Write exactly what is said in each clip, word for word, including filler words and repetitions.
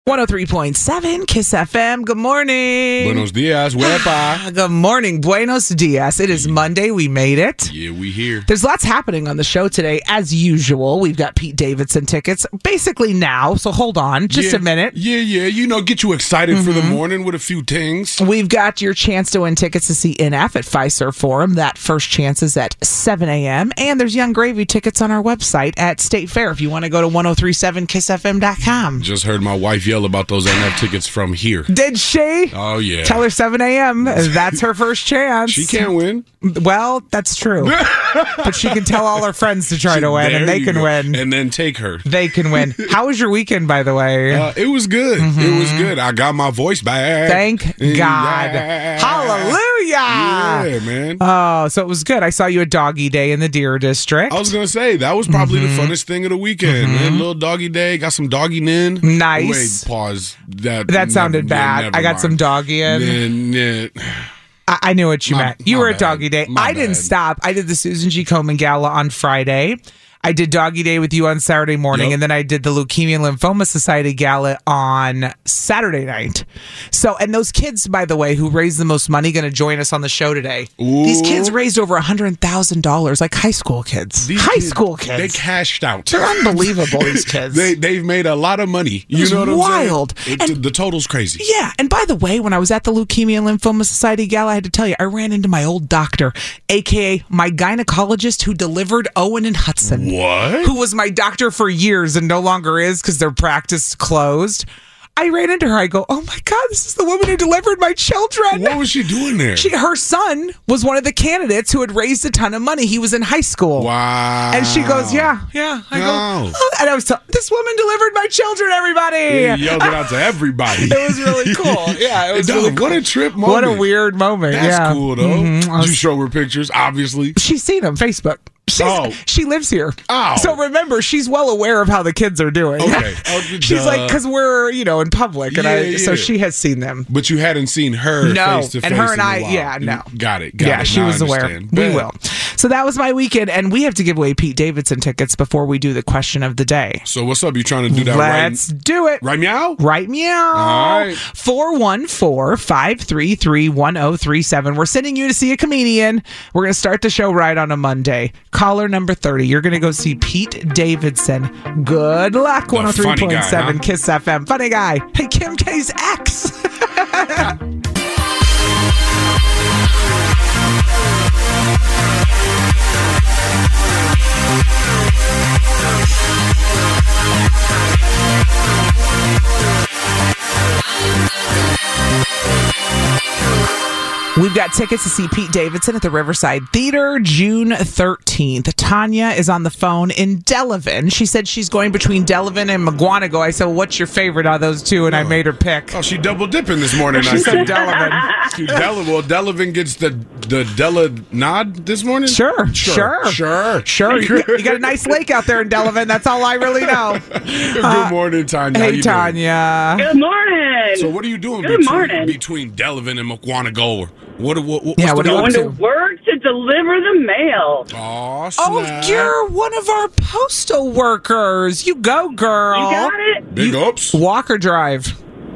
one oh three point seven Kiss F M. Good morning. Buenos dias, huepa. Good morning. Buenos dias. It is Monday. We made it. Yeah, we here. There's lots happening on the show today. As usual, we've got Pete Davidson tickets basically now. So hold on just yeah, a minute. Yeah, yeah. You know, get you excited mm-hmm. for the morning with a few things. We've got your chance to win tickets to see N F at Fiserv Forum. That first chance is at seven a.m. And there's Young Gravy tickets on our website at State Fair if you want to go to ten thirty-seven kiss f m dot com. Just heard my wife yell about those N F tickets from here. Did she? Oh, yeah. Tell her seven a.m. That's her first chance. She can't win. Well, that's true. But she can tell all her friends to try she, to win, and they can go. win. And then take her. They can win. How was your weekend, by the way? Uh, it was good. Mm-hmm. It was good. I got my voice back. Thank God. Yeah. Hallelujah. Yeah, man. Oh, so it was good. I saw you at Doggy Day in the Deer District. I was going to say, that was probably mm-hmm. the funnest thing of the weekend. Mm-hmm. Man, little Doggy Day. Got some doggy in. Nice. Wait, pause. That, that sounded never, bad. Yeah, I got mind. some doggy in. Yeah, yeah. I, I knew what you my, meant. You were bad. at Doggy Day. My I didn't bad. stop. I did the Susan G. Komen Gala on Friday. I did Doggy Day with you on Saturday morning, yep. and then I did the Leukemia and Lymphoma Society Gala on Saturday night. So, and those kids, by the way, who raised the most money, going to join us on the show today. Ooh. These kids raised over one hundred thousand dollars, like high school kids. These high kids, school kids. They cashed out. They're unbelievable, these kids. they, they've made a lot of money. You It's know what I'm wild. saying? It, And- the total's crazy. Yeah, and by the way, when I was at the Leukemia and Lymphoma Society Gala, I had to tell you, I ran into my old doctor, a k a my gynecologist who delivered Owen and Hudson. What? Who was my doctor for years and no longer is because their practice closed. I ran into her. I go, oh my God, this is the woman who delivered my children. What was she doing there? She, her son was one of the candidates who had raised a ton of money. He was in high school. Wow. And she goes, yeah, yeah. I No. go, oh. And I was telling, this woman delivered my children, everybody. Yeah, you yelled it out to everybody. It was really cool. Yeah, it was Dog, really cool. What a trip moment. What a weird moment. That's yeah. cool, though. Mm-hmm. Did you show her pictures, obviously? She's seen them, Facebook. She's, Oh. She lives here. Oh. So remember, she's well aware of how the kids are doing. Okay. Oh, She's duh. like, because we're, you know, in public. And Yeah, I, yeah. so she has seen them. But you hadn't seen her No, face to face. and her and in a I- while. yeah, no. Got it. Got yeah, it. she Now I was aware. understand. We Bet. will. So that was my weekend, and we have to give away Pete Davidson tickets before we do the question of the day. So what's up? You trying to do that Let's right? do it. Right meow? Right meow. All right. four one four, five three three, one oh three seven. We're sending you to see a comedian. We're going to start the show right on a Monday. Caller number thirty. You're going to go see Pete Davidson. Good luck. one oh three point seven huh? Kiss F M. Funny guy. Hey, Kim K's ex. We've got tickets to see Pete Davidson at the Riverside Theater June thirteenth. Tanya is on the phone in Delavan. She said she's going between Delavan and McGuanago. I said, well, what's your favorite out of those two? And I made her pick. Oh, she double dipping this morning. She I said see. Delavan. She Dela- well, Delavan gets the the Della nod this morning? Sure, sure, Sure. Sure. You got, you got a nice lake out there in Delavan. That's all I really know. Good morning, Tanya. How Hey, you Tanya. Good morning. Doing? So what are you doing Good between, morning. between Delavan and McGuanago? What, what, what, Yeah, what what's are you the up Going to? to work to deliver the mail. Oh, Oh, snap. you're one of our postal workers. You go, girl. You got it? Big ups. Walk or drive?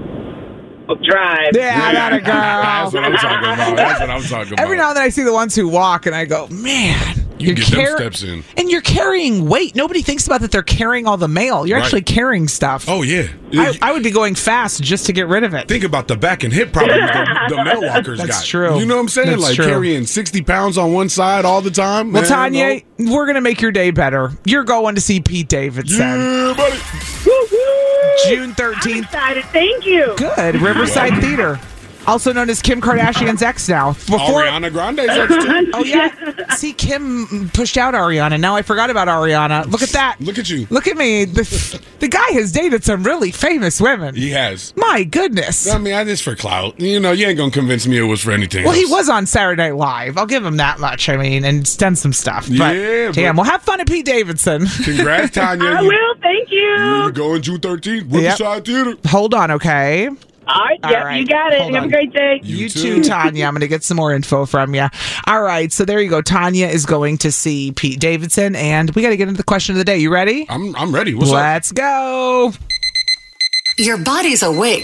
Oh, drive. Yeah, that a girl. That's what I'm talking about. That's what I'm talking about. Every now and then I see the ones who walk and I go, man, You you're get them car- steps in. And you're carrying weight. Nobody thinks about that they're carrying all the mail. You're Right. actually carrying stuff. Oh, yeah. I, I would be going fast just to get rid of it. Think about the back and hip problems the, the mail walkers That's got. true. You know what I'm saying? That's like true. carrying sixty pounds on one side all the time. Well, man, Tanya, no. we're going to make your day better. You're going to see Pete Davidson. Yeah, buddy. Woo-hoo. June I'm thirteenth. excited. Thank you. Good. Riverside Theater. Also known as Kim Kardashian's ex now. Before, Ariana Grande's ex too. Oh, yeah. See, Kim pushed out Ariana. Now I forgot about Ariana. Look at that. Look at you. Look at me. The, the guy has dated some really famous women. He has. My goodness. I mean, I just for clout. You know, you ain't gonna convince me it was for anything Well, else. he was on Saturday Night Live. I'll give him that much. I mean, and he's done some stuff. But, Yeah, but- damn. Well, have fun at Pete Davidson. Congrats, Tanya. I You- will. Thank you. You going June thirteenth. Riverside Theater. Hold on, okay? All right. All Yep, right. you got it. Hold Have on. a great day. You, You too, too. Tanya. I'm going to get some more info from you. All right. So there you go. Tanya is going to see Pete Davidson, and we got to get into the question of the day. You ready? I'm I'm ready. What's up? Let's go. Your body's awake,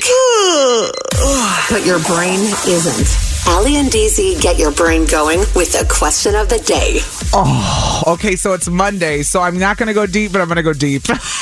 but your brain isn't. Allie and D Z get your brain going with the question of the day. Oh, okay, so it's Monday, so I'm not going to go deep, but I'm going to go deep.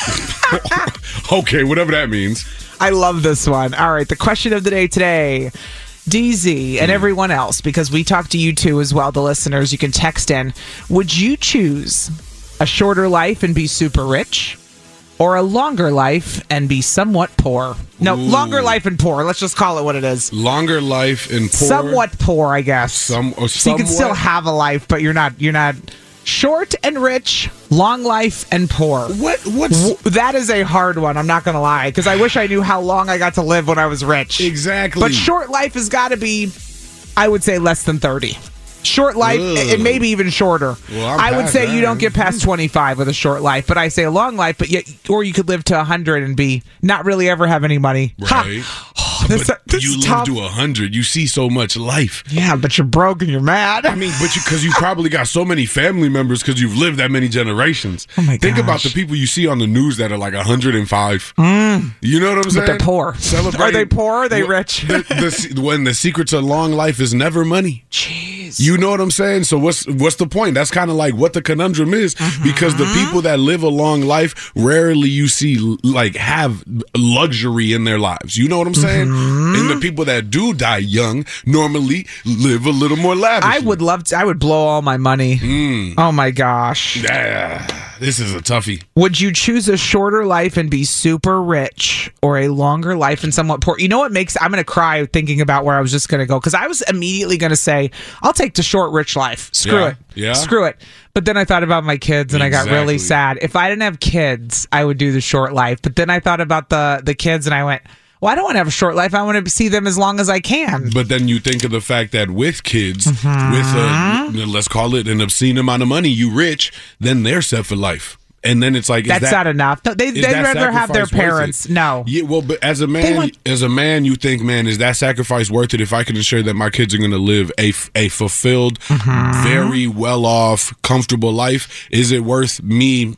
Okay, whatever that means. I love this one. All right, the question of the day today. D Z and everyone else, because we talk to you too as well, the listeners, you can text in. Would you choose a shorter life and be super rich, or a longer life and be somewhat poor? No, Ooh. longer life and poor. Let's just call it what it is. Longer life and poor. Somewhat poor, I guess. Some, or so you can still somewhat? have a life, but you're not. You're not short and rich, long life and poor. What? What's W- That is a hard one. I'm not going to lie, because I wish I knew how long I got to live when I was rich. exactly? But short life has got to be, I would say, less than thirty. Short life, Ugh. and maybe even shorter. Well, I'm I would past say that. you don't get past twenty-five with a short life, but I say a long life, but yet, or you could live to one hundred and be not really ever have any money. Right. Ha! Oh, this, But this you is live tough. to a hundred. You see so much life. Yeah, but you're broke and you're mad. I mean, but you because you probably got so many family members because you've lived that many generations. Oh my Think about gosh. the people you see on the news that are like one hundred five. You know what I'm saying? But they're poor. Celebrating- Are they poor or are they Well, rich? The, the, when the secret to long life is never money. Jeez. You know what I'm saying? So what's what's the point? That's kind of like what the conundrum is, because the people that live a long life rarely you see like have luxury in their lives. You know what I'm saying? And the people that do die young normally live a little more lavish. I would love to. I would blow all my money. Oh my gosh. Yeah, this is a toughie. Would you choose a shorter life and be super rich, or a longer life and somewhat poor? You know what makes I'm going to cry thinking about where I was just going to go, because I was immediately going to say I'll take the short rich life. Screw Yeah, it. yeah. Screw it. But then I thought about my kids and I got really Exactly. sad. If I didn't have kids, I would do the short life. But then I thought about the the kids and I went, well, I don't want to have a short life. I want to see them as long as I can. But then you think of the fact that with kids, Mm-hmm. with a, let's call it an obscene amount of money, you rich, then they're set for life. And then it's like, is That's that, not enough. No, they, is they'd that rather have their sacrifice worth parents. it? No. Yeah, well, but as a man, want- as a man, you think, man, is that sacrifice worth it if I can ensure that my kids are going to live a, f- a fulfilled, Mm-hmm. very well off, comfortable life? Is it worth me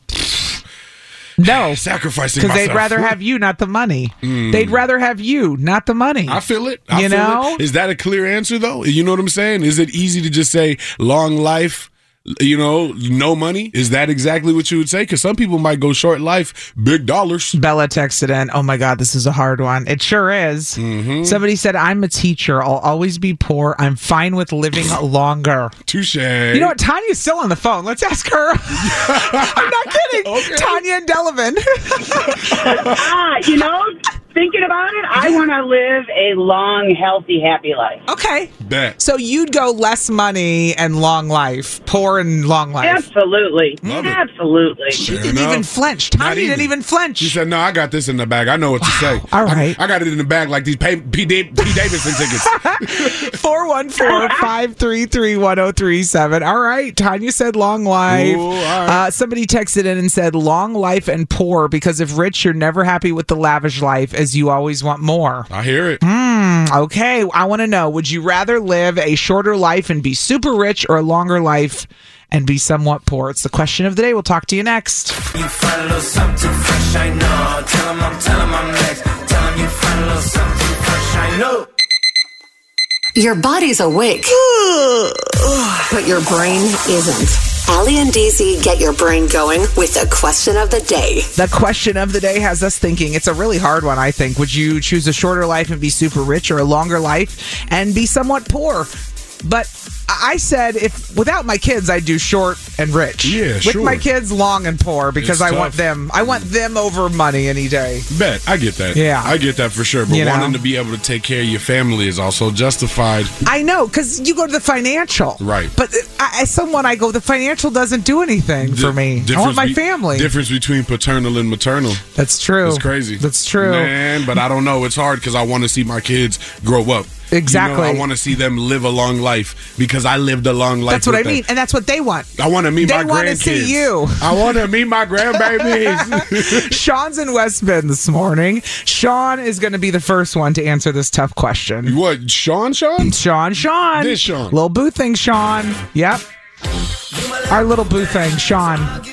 No. sacrificing Because myself? they'd rather have you, not the money. They'd rather have you, not the money. I feel it. I You feel know? it. Is that a clear answer though? You know what I'm saying? Is it easy to just say long life, you know, no money? Is that exactly what you would say? Because some people might go short life, big dollars. Bella texted in, oh my God, this is a hard one. It sure is. Mm-hmm. Somebody said, I'm a teacher. I'll always be poor. I'm fine with living longer. Touche. You know what? Tanya's still on the phone. Let's ask her. I'm not kidding. Okay. Tanya and Delavan. Ah, you know, thinking about it, I want to live a long, healthy, happy life. Okay. Bet. So you'd go less money and long life, poor and long life. Absolutely. Love it. Absolutely. She Fair didn't enough. even flench. Tanya Not didn't even. even flinch. She said, no, I got this in the bag. I know what to say. All right. I, I got it in the bag like these P. P. Da- P. Davidson tickets. four one four, five three three, one zero three seven. All right. Tanya said long life. Ooh, all right. uh, somebody texted in and said long life and poor, because if rich, you're never happy with the lavish life, as you always want more. I hear it. Okay. I want to know, would you rather live a shorter life and be super rich, or a longer life and be somewhat poor? It's the question of the day. We'll talk to you next. You find a little something fresh, I know. Tell 'em I'm, tell 'em I'm next. Tell 'em you find a little something fresh, I know. Your body's awake, but your brain isn't. Allie and D Z get your brain going with the question of the day. The question of the day has us thinking. It's a really hard one, I think. Would you choose a shorter life and be super rich, or a longer life and be somewhat poor? But I said, if without my kids, I'd do short and rich. Yeah, With sure. my kids, long and poor, because It's I want tough. them. I want them over money any day. Bet. I get that. Yeah. I get that for sure. But You know? wanting to be able to take care of your family is also justified. I know, because you go to the financial, Right. But I, as someone, I go, the financial doesn't do anything for me. I Difference want my be- family. Difference between paternal and maternal. That's true. It's crazy. That's true. Man, but I don't know. It's hard because I want to see my kids grow up. Exactly. You know, I want to see them live a long life because I lived a long life. That's what I with them. mean, and that's what they want. I want to meet They my wanna grandkids. see you. I want to meet my grandbabies. Sean's in West Bend this morning. Sean is going to be the first one to answer this tough question. What, Sean? Sean? Sean, Sean. This Sean. Little boo thing, Sean. Yep. Our little boo thing, Sean.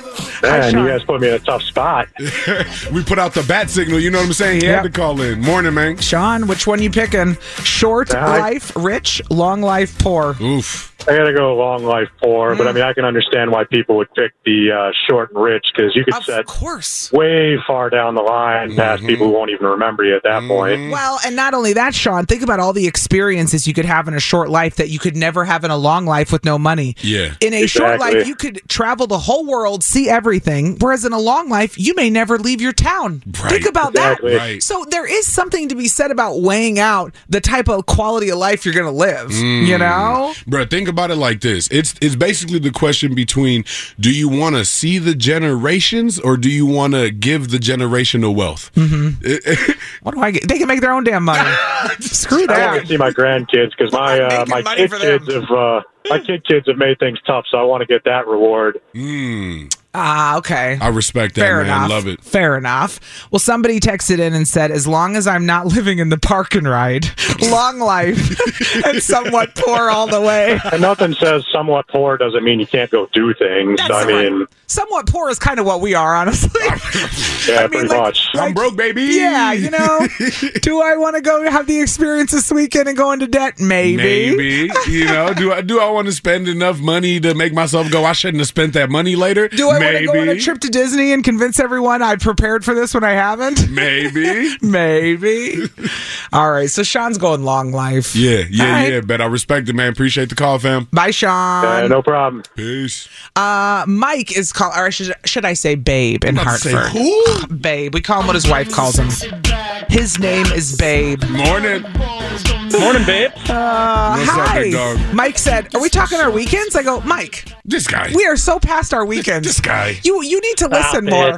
Man, Sean. you guys put me in a tough spot. We put out the bat signal. You know what I'm saying? He Yep. had to call in. Morning, man. Sean, which one you picking? Short I- life, rich, long life, poor. Oof. I gotta go long life poor, but I mean, I can understand why people would pick the uh, short and rich because you could Of set course. way far down the line past people who won't even remember you at that point. Well, and not only that, Sean, think about all the experiences you could have in a short life that you could never have in a long life with no money. Yeah. In a short Exactly. life, you could travel the whole world, see everything, whereas in a long life, you may never leave your town. Right. Think about Exactly. that. Right. So there is something to be said about weighing out the type of quality of life you're going to live, you know? Bro, think about it like this. It's it's basically the question between do you want to see the generations or do you want to give the generational wealth? Mm-hmm. What do I get? They can make their own damn money. Screw I want that. to see my grandkids because my I'm uh, making my money kid for them. kids have uh, my kid kids have made things tough, so I want to get that reward. mm, Ah, okay. I respect that, Fair man. enough. Love it. Fair enough. Well, somebody texted in and said, as long as I'm not living in the park and ride, long life, and somewhat poor all the way. And nothing says somewhat poor doesn't mean you can't go do things. That's I right. mean, Somewhat poor is kind of what we are, honestly. yeah, I mean, pretty like- much. I'm broke, baby. Yeah, you know, do I want to go have the experience this weekend and go into debt? Maybe. Maybe. You know, do I do I want to spend enough money to make myself go, I shouldn't have spent that money later? Do I want to Maybe. go on a trip to Disney and convince everyone I prepared for this when I haven't? Maybe. Maybe. All right, so Sean's going long life. Yeah, yeah, All right. yeah. But I respect it, man. Appreciate the call, fam. Bye, Sean. Uh, no problem. Peace. Uh, Mike is called, or should, should I say Babe in About to say, Hartford? who? Babe. We call him what his wife calls him. His name is Babe. Morning. Morning, babe. Uh, What's up, hi. big dog? Mike said, "Are we talking our weekends?" I go, Mike. This guy. We are so past our weekends. This guy. You you need to listen it. more.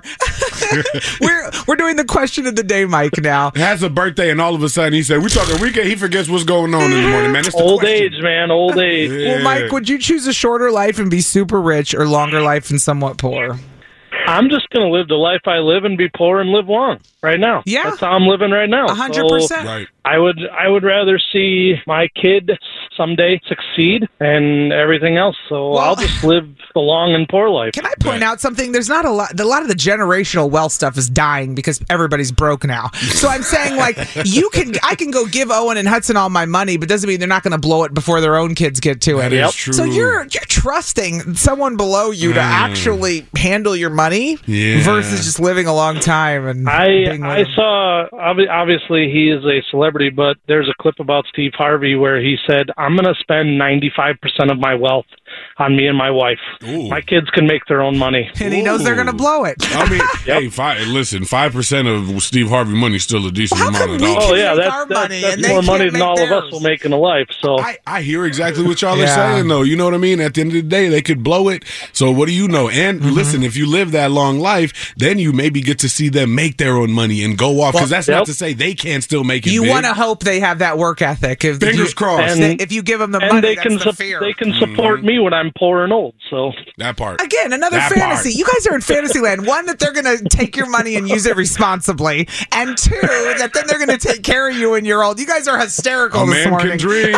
we're we're doing the question of the day, Mike. Now. Has a birthday and all of a sudden he said, we talking weekend, he forgets what's going on in the morning, man. That's the Old question. age, man. Old age. Yeah. Well, Mike, would you choose a shorter life and be super rich, or longer life and somewhat poor? I'm just going to live the life I live and be poor and live long right now. Yeah. That's how I'm living right now. A hundred So percent. Right. I would I would rather see my kid someday succeed and everything else. So Well- I'll just live the long and poor life. Can I point out something? There's not a lot. A lot of the generational wealth stuff is dying because everybody's broke now. So I'm saying, like, you can, I can go give Owen and Hudson all my money, but doesn't mean they're not going to blow it before their own kids get to it. That is Yep. true. So you're you're trusting someone below you to actually handle your money Yeah. versus just living a long time and I being I with them. saw obvi- obviously he is a celebrity, but there's a clip about Steve Harvey where he said, "I'm going to spend ninety-five percent of my wealth on me and my wife. Ooh. My kids can make their own money." and he knows they're going to Ooh. blow it. I mean, hey, five, listen, five percent of Steve Harvey money is still a decent Well, how amount of come we dollars. Oh yeah, make that's, our that's, money that's and they more money can't than make all of us theirs. will make in a life. So I, I hear exactly what y'all are Yeah. saying, though. You know what I mean? At the end of the day, they could blow it. So what do you know? And Mm-hmm. listen, if you live that long life, then you maybe get to see them make their own money and go off. Because that's not Yep. to say they can't still make it You big. want to hope they have that work ethic. If Fingers you, crossed. And- they- if you give them the and money, they that's can the sup- fear. they can support me when I'm poor and old. So that part. Again, another That fantasy. part. You guys are in fantasy land. One, that they're going to take your money and use it responsibly. And two, that then they're going to take care of you when you're old. You guys are hysterical A this man morning. can dream.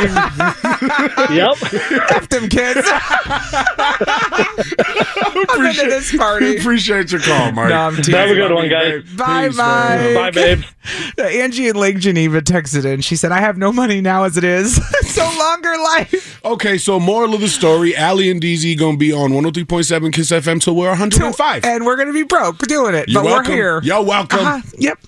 yep. F them kids. I'm into this party. Appreciate your call, Mike. No, I'm teasing. Have a good one, guys. Bye, Peace, bye. man. Bye, babe. Angie in Lake Geneva texted in. She said, I have no money now as it is. So longer life. Okay, so moral of the story, Allie and D Z going to be on one oh three point seven Kiss F M till we're one hundred five. And we're going to be broke doing it. You're but welcome. we're here. You're welcome. Uh-huh. Yep.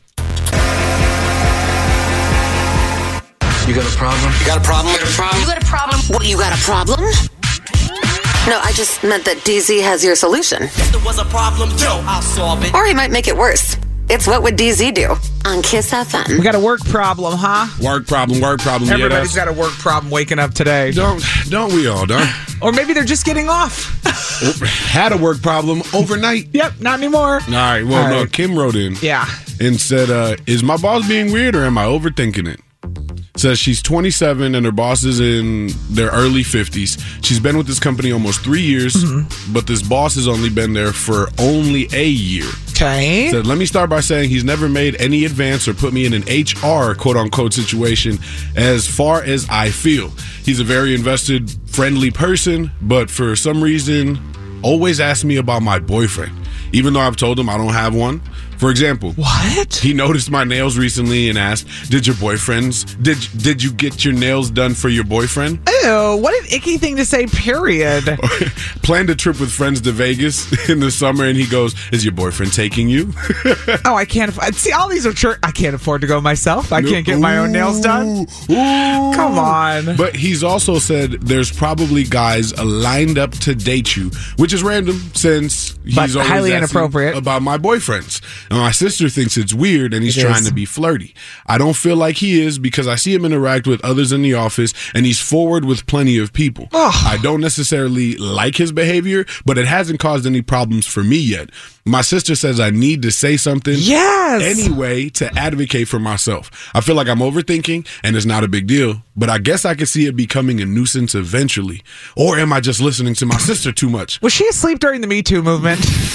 You got a problem? You got a problem? You got a problem? What, you got a problem? No, I just meant that D Z has your solution. If there was a problem, yo, I'll solve it. Or he might make it worse. It's What Would D Z Do? On Kiss F M. We got a work problem, huh? Work problem, work problem. Yeah, Everybody's that's- got a work problem waking up today. Don't don't we all, don't? Or maybe they're just getting off. Had a work problem overnight. Yep, not anymore. All right, well, All no, right. Kim wrote in Yeah. and said, uh, is my boss being weird or am I overthinking it? Says she's twenty-seven and her boss is in their early fifties. She's been with this company almost three years, Mm-hmm. but this boss has only been there for only a year. Okay. Said, let me start by saying he's never made any advance or put me in an H R quote unquote situation as far as I feel. He's a very invested, friendly person, but for some reason, always asks me about my boyfriend. even though I've told him I don't have one. For example, What? he noticed my nails recently and asked, "Did your boyfriend's did did you get your nails done for your boyfriend?" Ew, what an icky thing to say, period. Planned a trip with friends to Vegas in the summer, and he goes, "Is your boyfriend taking you?" Oh, I can't afford. See, all these are church. I can't afford to go myself. I can't get my own nails done. Ooh, ooh. Come on. But he's also said there's probably guys lined up to date you, which is random since he's But always highly asking inappropriate. about my boyfriends. And my sister thinks it's weird and he's It trying is. to be flirty. I don't feel like he is because I see him interact with others in the office and he's forward with plenty of people. Ugh. I don't necessarily like his behavior, but it hasn't caused any problems for me yet. My sister says I need to say something Yes. anyway to advocate for myself. I feel like I'm overthinking and it's not a big deal, but I guess I could see it becoming a nuisance eventually. Or am I just listening to my sister too much? Was she asleep during the Me Too movement?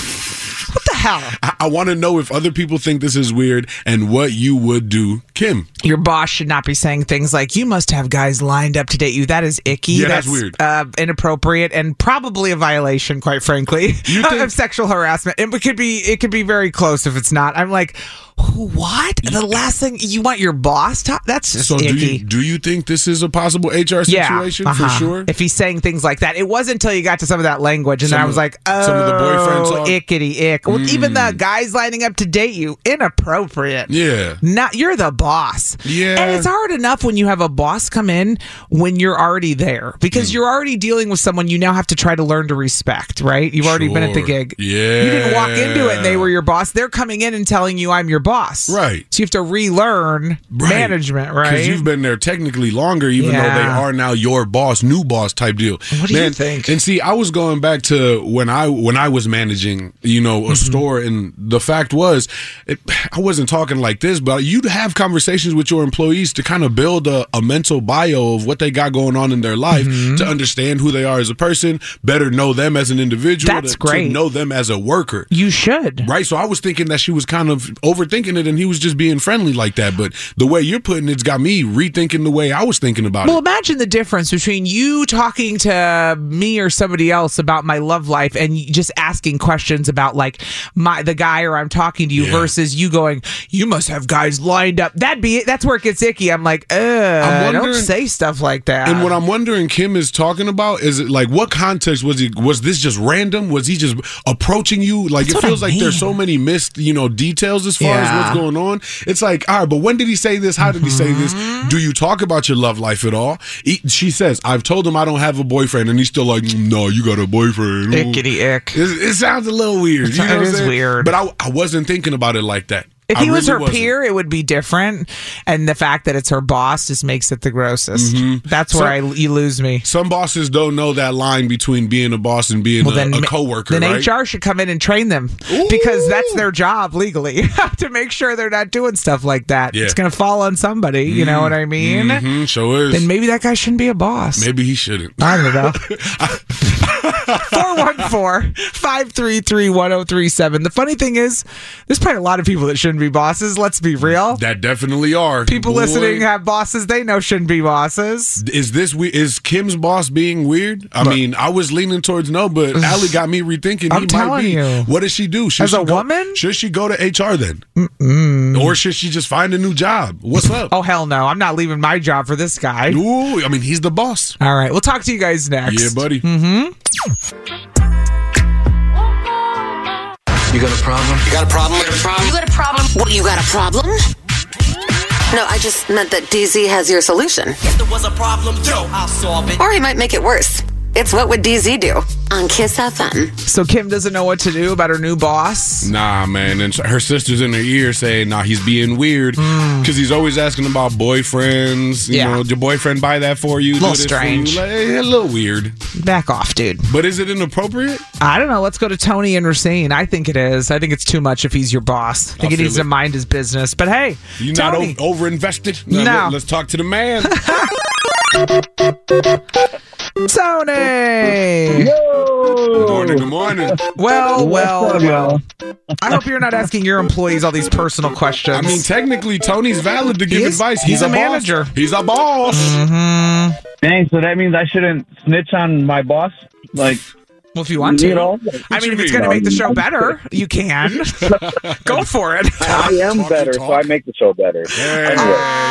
What the hell? I, I want to know if other people think this is weird and what you would do, Kim. Your boss should not be saying things like, "You must have guys lined up to date you." That is icky. Yeah, that's weird. Uh, inappropriate and probably a violation, quite frankly, You think- of sexual harassment. And it could be, it could be very close if it's not. I'm like, what? The last thing you want your boss to? That's just So do icky. you, do you think this is a possible H R situation uh-huh. for sure? If he's saying things like that, it wasn't until you got to some of that language, and Some then I of- was like, "Oh, some of the boyfriend talk? ickity ick." Well, even the guys lining up to date you, inappropriate. Yeah. Not you're the boss. Yeah. And it's hard enough when you have a boss come in when you're already there because you're already dealing with someone you now have to try to learn to respect, right? You've already been at the Sure. gig. Yeah. You didn't walk into it and they were your boss. They're coming in and telling you I'm your boss. Right. So you have to relearn Right. management, right? Because you've been there technically longer, even though they Yeah. are now your boss, new boss type deal. What do you think? And see, I was going back to when I when I was managing, you know, a Mm-hmm. store, and the fact was, it, I wasn't talking like this, but you'd have conversations with your employees to kind of build a, a mental bio of what they got going on in their life, Mm-hmm. to understand who they are as a person, better know them as an individual, That's to, great. to know them as a worker. You should. Right, so I was thinking that she was kind of overthinking it, and he was just being friendly like that. But the way you're putting it's got me rethinking the way I was thinking about Well, it. imagine the difference between you talking to me or somebody else about my love life and just asking questions about like my the guy or I'm talking to you Yeah. versus you going, "You must have guys lined up." That'd be it. That's where it gets icky. I'm like, "Uh, don't wondering- say stuff like that." And what I'm wondering, Kim is talking about, is it like what context was he? Was this just random? Was he just approaching you? Like That's it what I feels like there's so mean. many missed, you know, details as far Yeah. as what's going on. It's like, all right, but when did he say this? How did he say this? Mm-hmm. Do you talk about your love life at all? He, she says, "I've told him I don't have a boyfriend," and he's still like, "No, you got a boyfriend." Ooh. Ickity ick. It, it sounds a little weird. You know It what I'm is saying? weird. But I, I wasn't thinking about it like that. If I he was really her wasn't. peer, it would be different. And the fact that it's her boss just makes it the grossest. That's where So- I you lose me. Some bosses don't know that line between being a boss and being Well, a, then, a ma- coworker, then right? H R should come in and train them because that's their job legally to make sure they're not doing stuff like that. Yeah. It's going to fall on somebody. You know what I mean? Mm-hmm, sure is. Then maybe that guy shouldn't be a boss. Maybe he shouldn't. I don't know. four one four, five three three, one oh three seven. The funny thing is, there's probably a lot of people that shouldn't be bosses. Let's be real. That definitely are. People Boy, listening have bosses they know shouldn't be bosses. Is this we- is Kim's boss being weird? I mean, I was leaning towards no, but Allie got me rethinking. I'm he telling might be. you. What does she do? Should As she a go- woman? Should she go to H R then? Mm-mm. Or should she just find a new job? What's up? Oh, hell no. I'm not leaving my job for this guy. Ooh, I mean, he's the boss. All right. We'll talk to you guys next. Yeah, buddy. You got a problem? You got a problem? You got a problem? You got a problem? What, you got a problem? No, I just meant that D Z has your solution. If there was a problem, yo, I'll solve it. Or he might make it worse. It's What Would D Z Do? On Kiss F M. So Kim doesn't know what to do about her new boss. Nah, man. And her sister's in her ear saying, nah, he's being weird. Because he's always asking about boyfriends. You Yeah. know, did your boyfriend buy that for you? Little Do this for strange. you? Like, a little weird. Back off, dude. But is it inappropriate? I don't know. Let's go to Tony and Racine. I think it is. I think it's too much if he's your boss. I think I he feel needs to it. mind his business. But hey, You not Tony. o- over invested? No. Let's talk to the man. Tony. Good morning. Good morning. Well, well, well. I hope you're not asking your employees all these personal questions. I mean, technically, Tony's valid to give is. advice. He's a boss. manager. He's a boss. Mm-hmm. Dang, so that means I shouldn't snitch on my boss? Like, Well, if you want to. You know, I mean, you if it's mean? going to make the show better, you can. Go for it. I am Talk better, to so I talk. make the show better. Hey, Anyway.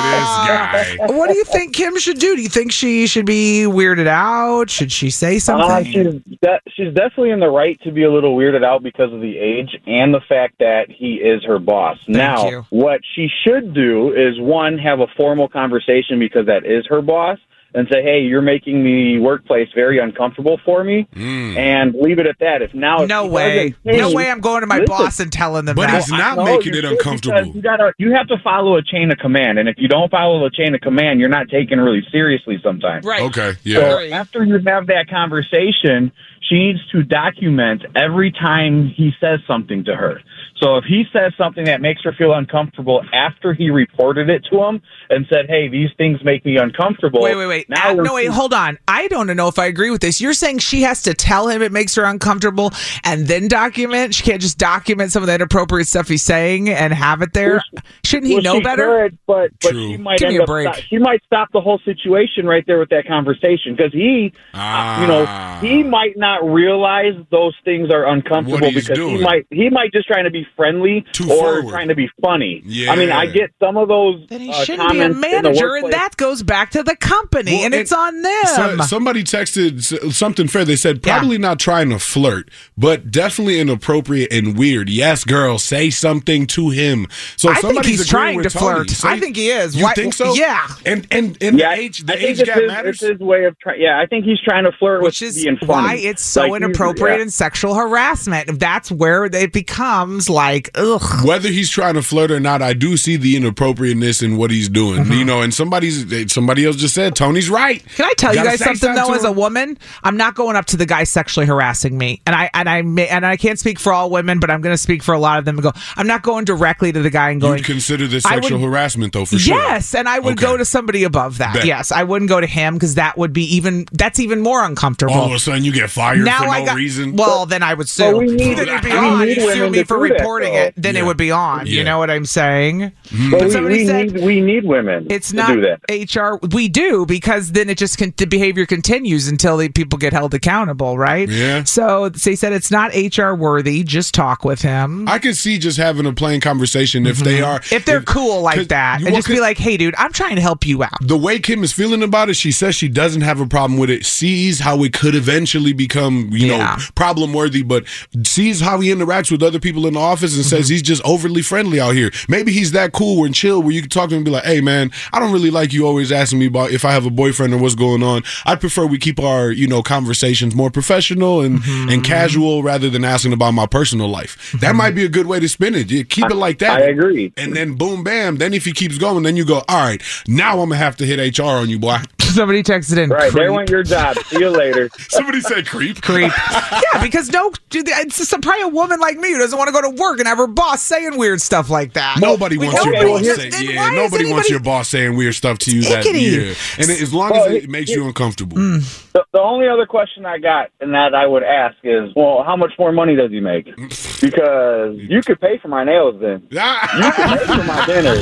this guy. What do you think Kim should do? Do you think she should be weirded out? Should she say Uh, something? she's de- she's definitely in the right to be a little weirded out because of the age and the fact that he is her boss. now, you. what she should do is, one, have a formal conversation because that is her boss, and say, hey, you're making the workplace very uncomfortable for me, Mm. and leave it at that. If now, if No she way. doesn't No change- way I'm going to my Listen, boss and telling them But that. it's not No, making you it should, uncomfortable. because You gotta, you have to follow a chain of command, and if you don't follow the chain of command, you're not taken really seriously sometimes. Right. Okay, So yeah. after you have that conversation, she needs to document every time he says something to her. So if he says something that makes her feel uncomfortable after he reported it to him and said, hey, these things make me uncomfortable. Wait, wait, wait. Now Uh, we're- no, wait, hold on. I don't know if I agree with this. You're saying she has to tell him it makes her uncomfortable and then document? She can't just document some of that inappropriate stuff he's saying and have it there? Shouldn't he Well, know she better? could, but but True. she might Give me end a up break. stop- she might stop the whole situation right there with that conversation because he, Ah. uh, you know, he might not realize those things are uncomfortable What he's because doing. he might he might just trying to be friendly Too or forward. trying to be funny. Yeah. I mean, I get some of those. Then he uh, shouldn't be a comments in the manager, and workplace. that goes back to the company, Well, and it- it's on them. So, somebody texted s- something fair. They said Yeah. probably not trying to flirt, but definitely inappropriate and weird. Yes, girl, say something to him. So I think somebody's he's agreeing trying with to Tony. flirt. Say- I think he is. You Why- think so? yeah. And and and Yeah, the age I the think age it's gap his, matters. It's his way of trying. Yeah, I think he's trying to flirt Which with is being funny. why it's so Like, he's- inappropriate yeah. and sexual harassment. That's where it becomes like, ugh. Whether he's trying to flirt or not, I do see the inappropriateness in what he's doing. Mm-hmm. You know, and somebody's somebody else just said Tony's right. Can I tell you Gotta guys say something though? to As a him. woman, I'm not going up to the guy sexually harassing me, and I and I may, and I can't speak for all women, but I'm going to speak for a lot of them. And go, I'm not going directly to the guy and going. You'd consider this I sexual would- harassment, though, for sure. Yes, and I would Okay. go to somebody above that. Bet. Yes, I wouldn't go to him because that would be even that's even more uncomfortable. All of a sudden, you get fired now for I no got reason. well, then I would sue. Well, we need- then it'd be we on. need You sue women me to for do that, reporting though. it, then Yeah. it would be on. Yeah. You know what I'm saying? But But we, somebody we said need we need women. it's to not do that. H R. We do because then it just can, the behavior continues until the people get held accountable, right? Yeah. So they said it's not H R worthy. Just talk with him. I could see just having a plain conversation if they are. If they're cool like 'cause that, you- and well, just be 'cause like, "Hey, dude, I'm trying to help you out." the way Kim is feeling about it, she says she doesn't have a problem with it, sees how it could eventually become, you Yeah. know, problem worthy, but sees how he interacts with other people in the office and Mm-hmm. says he's just overly friendly out here. Maybe he's that cool and chill where you can talk to him and be like, hey, man, I don't really like you always asking me about if I have a boyfriend or what's going on. I prefer we keep our, you know, conversations more professional and, Mm-hmm. and casual rather than asking about my personal life. That might be a good way to spin it. You keep it like that. I agree. And then boom, bam. Then if he keeps going, then you go, all right, now I'm going to have to hit H R on you, boy. Somebody texted in. Right, there creep. went your job. See you later. Somebody said creep. Creep. Yeah, because no, dude, it's just probably a woman like me who doesn't want to go to work and have her boss saying weird stuff like that. Nobody We wants don't your Okay, know well, boss here- saying, then yeah, why is nobody wants anybody- your boss saying weird stuff to you. It's That, ickety. yeah. And as long Well, as it it- makes it- you uncomfortable. The, the only other question I got and that I would ask is, well, how much more money does he make? Because you could pay for my nails then. You could pay for my dinner.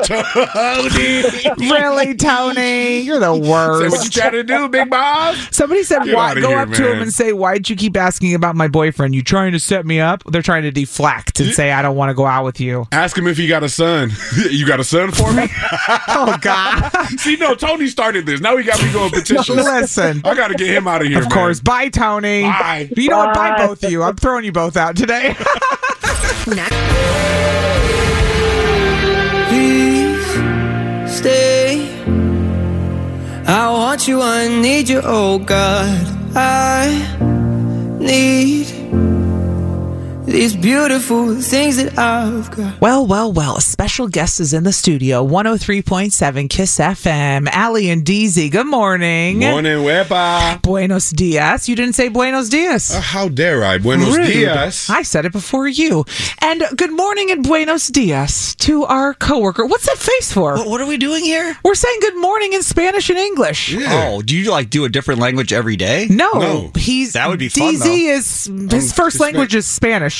Tony. Really, Tony? You're the Say worst. what you trying to do, big boss? Somebody said, Get why, outta go here, up to him man. and say, why'd you keep asking about my boyfriend? You trying to set me up? They're trying to deflect and say, I don't want to go out with you. Ask him if he got a son. You got a son for me? Oh, God. See, no, Tony started this. Now he got me going petitions. Listen. I got to get him out of here, Of course. Bye, Tony. Bye. You know what? Bye, Bye. both of you. I'm throwing you both out today. Next. Please stay. I want you, I need you, oh God. I need these beautiful things that I've got. Well, well, well. A special guest is in the studio. one oh three point seven Kiss F M. Allie and D Z, good morning. Morning, wepa. Buenos dias. You didn't say buenos dias. Uh, how dare I? Buenos Rude. dias. I said it before you. And good morning and buenos dias to our coworker. What's that face for? What, what are we doing here? We're saying good morning in Spanish and English. Yeah. Oh, do you like do a different language every day? No, No. he's That would be fun, D Z is his Um, first Hispanic. language is Spanish.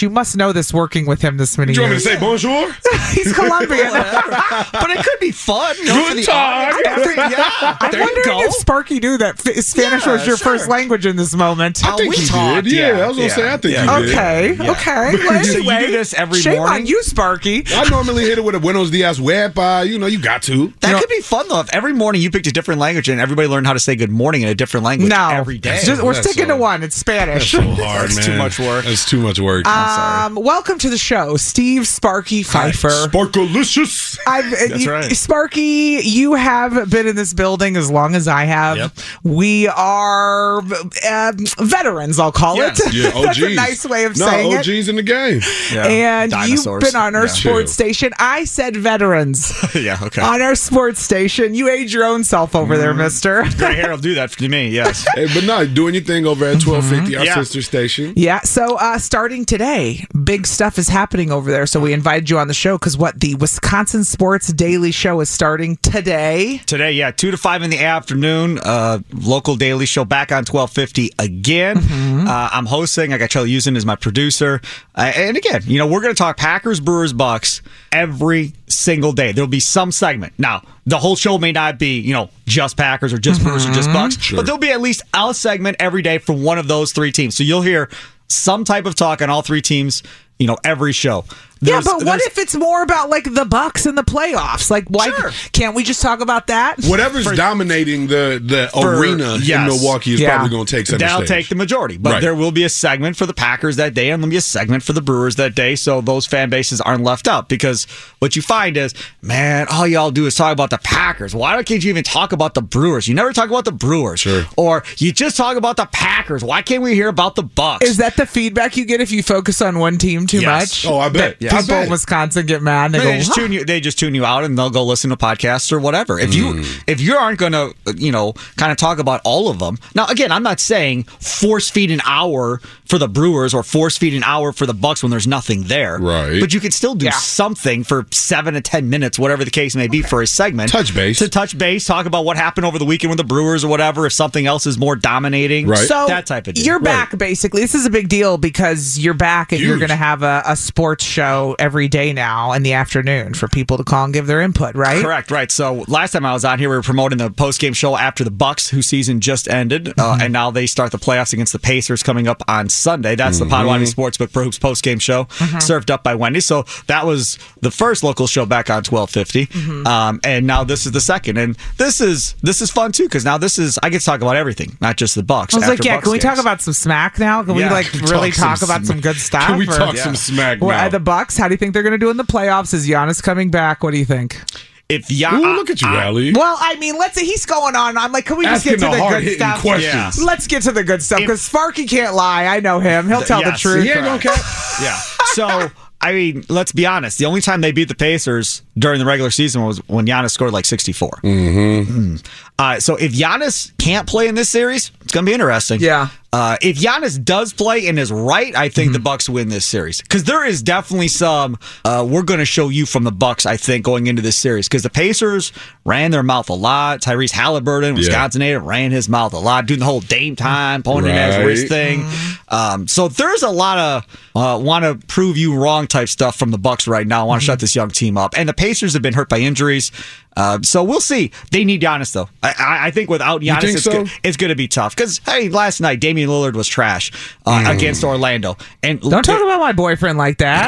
You must know this working with him this many You want me years. to say bonjour? He's Colombian. But it could be fun. You know, for Good the talk. audience. Yeah, I'm there you wondering go. if Sparky knew that f- Spanish Yeah, was your sure. first language in this moment. I think we he talked, did. Yeah, yeah, I was gonna yeah, say I think yeah. he did. Okay, Yeah. okay. Well, So you anyway, do this every shame morning? on you, Sparky. I normally hit it with a Buenos Dias Wepa. You know, you got to. That You know- could be fun though. If every morning you picked a different language and everybody learned how to say good morning in a different language No, every day. It's just- we're That's sticking so- to one. It's Spanish. So hard, That's man. too much work. That's too much work. Um, welcome to the show, Steve Sparky Pfeiffer. Sparkalicious. I've, That's you- right. Sparky, you have been in this building as long as I have. Yep. We are uh, veterans, I'll call Yes. it. Yeah, That's a O Gs. nice way of no, saying O it. Gs in the game. Yeah. And Dinosaurs. you've been on our Yeah. sports Chill. station. I said veterans. Yeah, okay. On our sports station. You age your own self over there, mister. Gray hair will do that to me, yes. Hey, but no, doing your thing over at twelve fifty, our Yeah. sister station. Yeah, so uh, starting today, big stuff is happening over there. So we invited you on the show because what the Wisconsin Sports Daily Show is starting today. Today, yeah, two to five in the afternoon. Uh, local daily show back on twelve fifty again. Uh, I'm hosting. I got Charlie Usen as my producer. Uh, and again, you know, we're going to talk Packers, Brewers, Bucks every single day. There'll be some segment. Now, the whole show may not be, you know, just Packers or just Brewers or just Bucks, Sure. but there'll be at least a segment every day from one of those three teams. So you'll hear some type of talk on all three teams, you know, every show. Yeah, There's- but what there's- if it's more about like the Bucks and the playoffs? Like, why Sure. can't we just talk about that? Whatever's dominating the, the For- arena yes. in Milwaukee is Yeah. probably going to take center That'll stage. take the majority, but Right. there will be a segment for the Packers that day, and there'll be a segment for the Brewers that day, so those fan bases aren't left out. Because what you find is, man, all y'all do is talk about the Packers. Why can't you even talk about the Brewers? You never talk about the Brewers, Sure. or you just talk about the Packers. Why can't we hear about the Bucks? Is that the feedback you get if you focus on one team too Yes. much? Oh, I bet. That I people bet. in Wisconsin get mad. And they No, go, they just "Huh." tune you. They just tune you out, and they'll go listen to podcasts or whatever. If you if you aren't going to, you know, kind of talk about all of them. Now, again, I'm not saying force feed an hour for the Brewers or force feed an hour for the Bucks when there's nothing there. Right. But you could still do Yeah. something for seven to ten minutes, whatever the case may be, for a segment. Touch base. to touch base, talk about what happened over the weekend with the Brewers or whatever. If something else is more dominating, Right. So that type of deal. you're Right. back, basically. This is a big deal because you're back and you're Huge. going to have a, a sports show every day now in the afternoon for people to call and give their input, right? Correct, right. So last time I was on here, we were promoting the post-game show after the Bucks, whose season just ended, uh, and now they start the playoffs against the Pacers coming up on Sunday. That's the Potawatomi Sportsbook Pro Hoops post-game show, served up by Wendy. So that was the first local show back on twelve fifty, um, and now this is the second. And this is this is fun too because now this is I get to talk about everything, not just the Bucks. I was like, after yeah, Bucks can we talk games. about some smack now? Can Yeah. we like Can we really talk talk, some about smack? some good stuff? Can we or- talk some smack Well, now? uh, the Bucks, how do you think they're going to do in the playoffs? Is Giannis coming back? What do you think? if Gian- Ooh, look at you, I- Allie. Well, I mean, let's say he's going on. I'm like, can we just Asking get to the the good hard-hitting stuff? questions. Yeah. Let's get to the good stuff If- because Sparky can't lie. I know him. He'll tell the yes. truth. He ain't gonna cap. Yeah. So, I mean, let's be honest. The only time they beat the Pacers during the regular season was when Giannis scored like sixty-four. Mm-hmm. Uh, so if Giannis can't play in this series, it's going to be interesting. Yeah. Uh, if Giannis does play and is right, I think the Bucks win this series because there is definitely some. Uh, we're going to show you from the Bucks, I think, going into this series because the Pacers ran their mouth a lot. Tyrese Halliburton, Wisconsin native, ran his mouth a lot, doing the whole Dame time, pointing at his Right. wrist thing. Um, so there's a lot of uh, want to prove you wrong type stuff from the Bucks right now. I want to shut this young team up, and the Pacers have been hurt by injuries. Uh, so we'll see. They need Giannis though. I, I, I think without Giannis, think it's, so? go- it's going to be tough. Because hey, last night Damian Lillard was trash uh, against Orlando, and Don't talk about my boyfriend like that.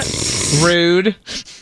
Rude.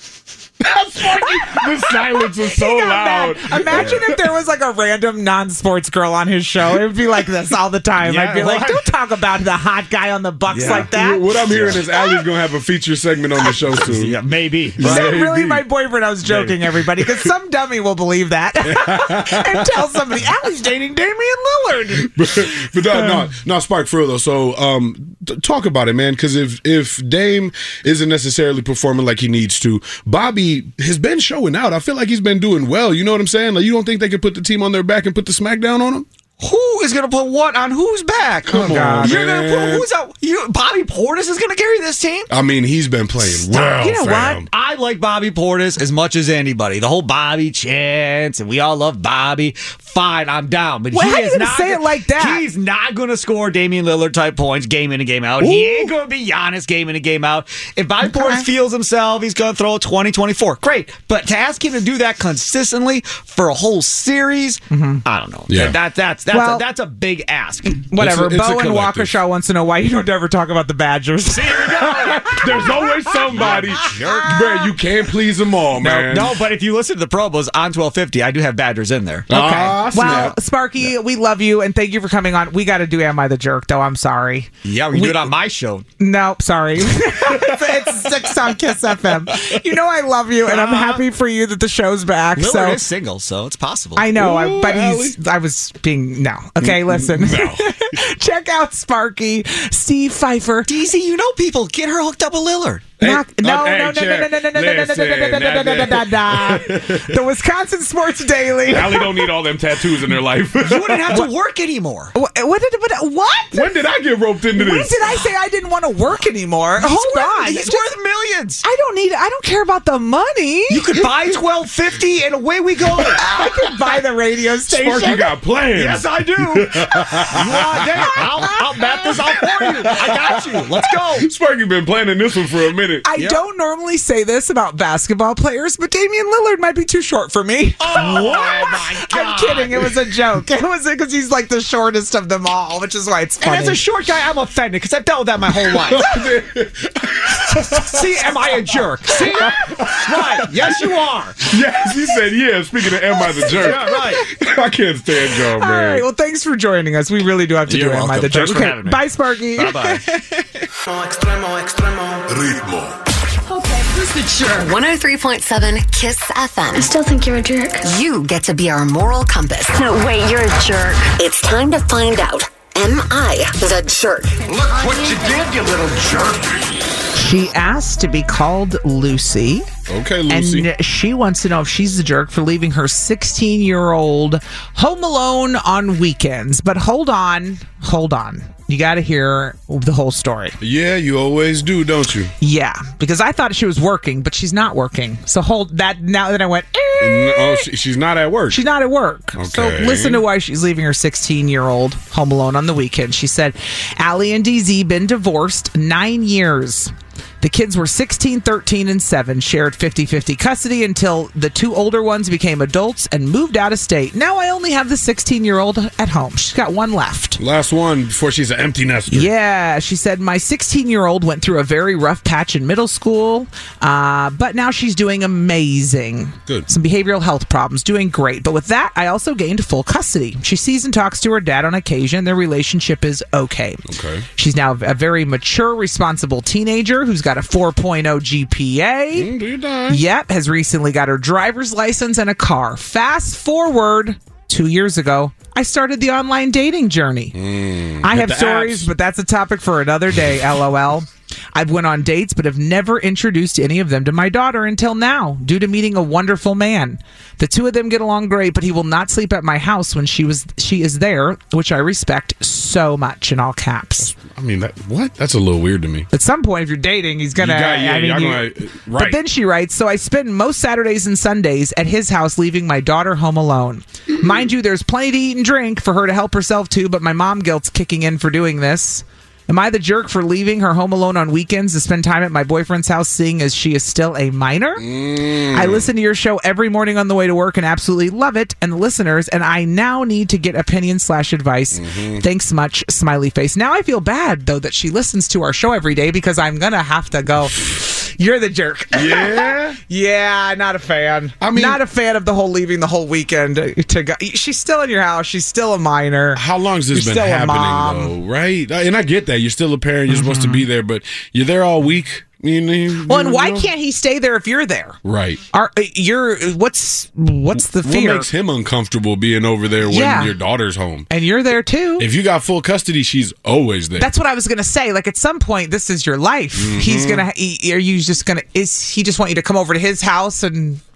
The silence was so He got loud. mad. Imagine if there was like a random non-sports girl on his show. It would be like this all the time. Yeah, I'd be like, right. don't talk about the hot guy on the Bucks Yeah. like that. What I'm hearing is Allie's gonna have a feature segment on the show soon. yeah, maybe. Is that Maybe. really my boyfriend? I was joking, everybody, because some dummy will believe that and tell somebody, Allie's dating Damian Lillard. but, but no, no, no, Spark for real though. So, um, t- talk about it, man. Because if if Dame isn't necessarily performing like he needs to, Bobby has been showing out. I feel like he's been doing well. You know what I'm saying? Like, you don't think they could put the team on their back and put the smack down on him? Who is going to put what on whose back? Come Oh, on, You're man. going to put who's out? You, Bobby Portis is going to carry this team? I mean, he's been playing well, You know fam. what? I like Bobby Portis as much as anybody. The whole Bobby chance, and we all love Bobby. Fine, I'm down. But Well, he how you is gonna not say go- it like that? He's not going to score Damian Lillard type points game in and game out. He ain't going to be Giannis game in and game out. If Bobby Okay. Portis feels himself, he's going to throw twenty, twenty-four. Great. But to ask him to do that consistently for a whole series, I don't know. Yeah. That, that's that's Well- a, that's a big ask. Whatever. It's a- it's a Bo and collective. Waukesha wants to know why you don't ever talk about the Badgers. There's always somebody. Man, you can't please them all, No, man. no, but if you listen to the promos on twelve fifty, I do have Badgers in there. Okay. Ah, well, snap. Sparky, we love you and thank you for coming on. We got to do Am I the Jerk, though. I'm sorry. Yeah, we can do it on my show. No, sorry. it's, it's six on Kiss F M. You know I love you, and I'm happy for you that the show's back. Lillard so is single, so it's possible. I know, I, Ooh, but he's. I was being no. Okay, listen. Check out Sparky, Steve Pfeiffer. D Z, you know people. Get her hooked up with Lillard. Knock- no, hey, no, no, no, no, Jack, no, no, no, no, no, no, listen, no, no, no, no, no, no, no. The Wisconsin Sports Daily. Allie don't need all them tattoos in her life. You wouldn't have to work anymore. What? What? Did, what? what? When did I get roped into When this? did I say I didn't want to work anymore? He's Hold worth, on. He's Just- worth millions. I don't need. I don't care about the money. You could buy twelve fifty and away we go. I can buy the radio station. Sparky got plans. Yes, I do. You want that? I'll, I'll map this out for you. I got you. Let's go. Sparky been planning this one for a minute. I Yep. don't normally say this about basketball players, but Damian Lillard might be too short for me. Oh, my God. I'm kidding. It was a joke. It was because he's like the shortest of them all, which is why it's And funny. as a short guy, I'm offended because I've dealt with that my whole life. See, am I a jerk? See? Right. Yes, you are. Yes, he said, yeah, speaking of Am I the Jerk. Yeah, right. I can't stand y'all, all man. right. Well, thanks for joining us. We really do have to You're do Am I welcome. the Jerk? Thanks for Okay. having me. Bye, Sparky. Bye-bye. Extremo, extremo. Ritmo. Okay, who's the jerk? one oh three point seven Kiss F M. I still think you're a jerk. You get to be our moral compass. No, wait, you're a jerk. It's time to find out. Am I the jerk? Look what you did, you little jerk. She asked to be called Lucy. Okay, Lucy. And she wants to know if she's the jerk for leaving her sixteen-year-old home alone on weekends. But hold on, hold on. You got to hear the whole story. Yeah, you always do, don't you? Yeah, because I thought she was working, but she's not working. So hold that. Now that I went, eh, No, oh, she, she's not at work. she's not at work. So Okay. listen to why she's leaving her sixteen-year-old home alone on the weekend. She said, Allie and D Z been divorced nine years. The kids were sixteen, thirteen, and seven, shared fifty-fifty custody until the two older ones became adults and moved out of state. Now I only have the sixteen-year-old at home. She's got one left. Last one before she's an empty nester. Yeah, she said, my sixteen-year-old went through a very rough patch in middle school, uh, but now she's doing amazing. Good. Some behavioral health problems, doing great. But with that, I also gained full custody. She sees and talks to her dad on occasion. Their relationship is okay. Okay. She's now a very mature, responsible teenager who's got a four point oh G P A. Mm, do you die? Yep, has recently got her driver's license and a car. Fast forward two years ago, I started the online dating journey. I hit have the stories, apps. but that's a topic for another day, LOL. I've went on dates, but have never introduced any of them to my daughter until now, due to meeting a wonderful man. The two of them get along great, but he will not sleep at my house when she was she is there, which I respect so much, in all caps. I mean, that what? That's a little weird to me. At some point, if you're dating, he's gonna. You got- yeah, I mean, y'all you- gonna- But right. then she writes, so I spend most Saturdays and Sundays at his house, leaving my daughter home alone. Mind you, there's plenty to eat and drink for her to help herself too, but my mom guilt's kicking in for doing this. Am I the jerk for leaving her home alone on weekends to spend time at my boyfriend's house, seeing as she is still a minor? I listen to your show every morning on the way to work and absolutely love it, and the listeners, and I now need to get opinion slash advice. Thanks much, smiley face. Now I feel bad, though, that she listens to our show every day, because I'm going to have to go, you're the jerk. Yeah? Yeah, not a fan. I mean- not a fan of the whole leaving the whole weekend to go. She's still in your house. She's still a minor. How long's this You're been still a happening, mom. though? Right? And I get that. You're still a parent. You're supposed to be there, but you're there all week. You know, you- Well, and why you know? can't he stay there if you're there? Right. Are you're what's what's the What fear? makes him uncomfortable being over there when Yeah. your daughter's home? And you're there too. If you got full custody, she's always there. That's what I was gonna say. Like at some point, this is your life. He's gonna. He, are you just gonna? Is he just want you to come over to his house and?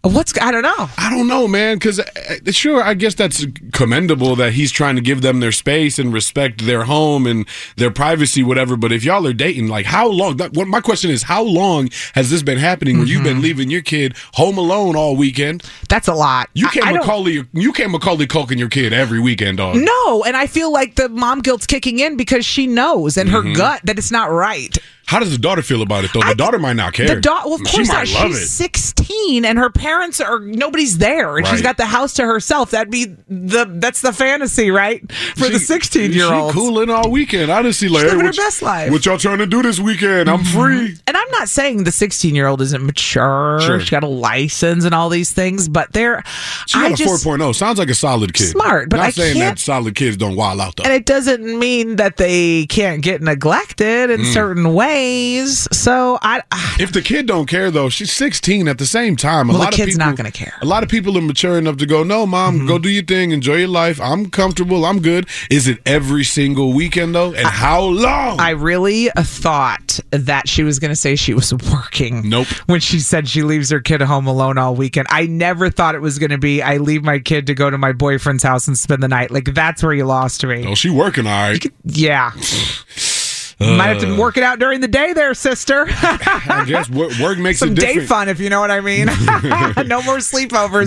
What's I don't know. I don't know, man. Because sure, I guess that's commendable that he's trying to give them their space and respect their home and their privacy, whatever. But if y'all are dating, like how long? That, what my question is, how long has this been happening? Where mm-hmm. you've been leaving your kid home alone all weekend? That's a lot. You can't I, I Macaulay. You can't Macaulay Culkin your kid every weekend, dog. No, and I feel like the mom guilt's kicking in because she knows in Mm-hmm. her gut that it's not right. How does the daughter feel about it, though? The I, daughter might not care. The da- well, of she course might not. love She's it. sixteen, and her parents are nobody's there, and Right. she's got the house to herself. That'd be the that's the fantasy, right, for She- the sixteen-year-old. She cooling all weekend. I just see like, She's hey, living what, her best life. What y'all trying to do this weekend? I'm free. And I'm not saying the sixteen-year-old isn't mature. Sure. She's got a license and all these things, but they're She I got a just, four point oh. Sounds like a solid kid. Smart, but not I saying can't- that solid kids don't wild out though. And it doesn't mean that they can't get neglected in Mm. certain ways. So I, If the kid don't care though, she's sixteen at the same time. A Well, the lot kid's of people, not gonna care. A lot of people are mature enough to go, no, mom, Mm-hmm. go do your thing, enjoy your life. I'm comfortable. I'm good. Is it every single weekend though? And how long? I really thought that she was going to say she was working. Nope. When she said she leaves her kid home alone all weekend. I never thought it was going to be, I leave my kid to go to my boyfriend's house and spend the night. Like, that's where you lost me. oh, she working all right. Yeah. Might have to work it out during the day there, sister. I guess work, work makes Some it day different. fun, if you know what I mean. No more sleepovers.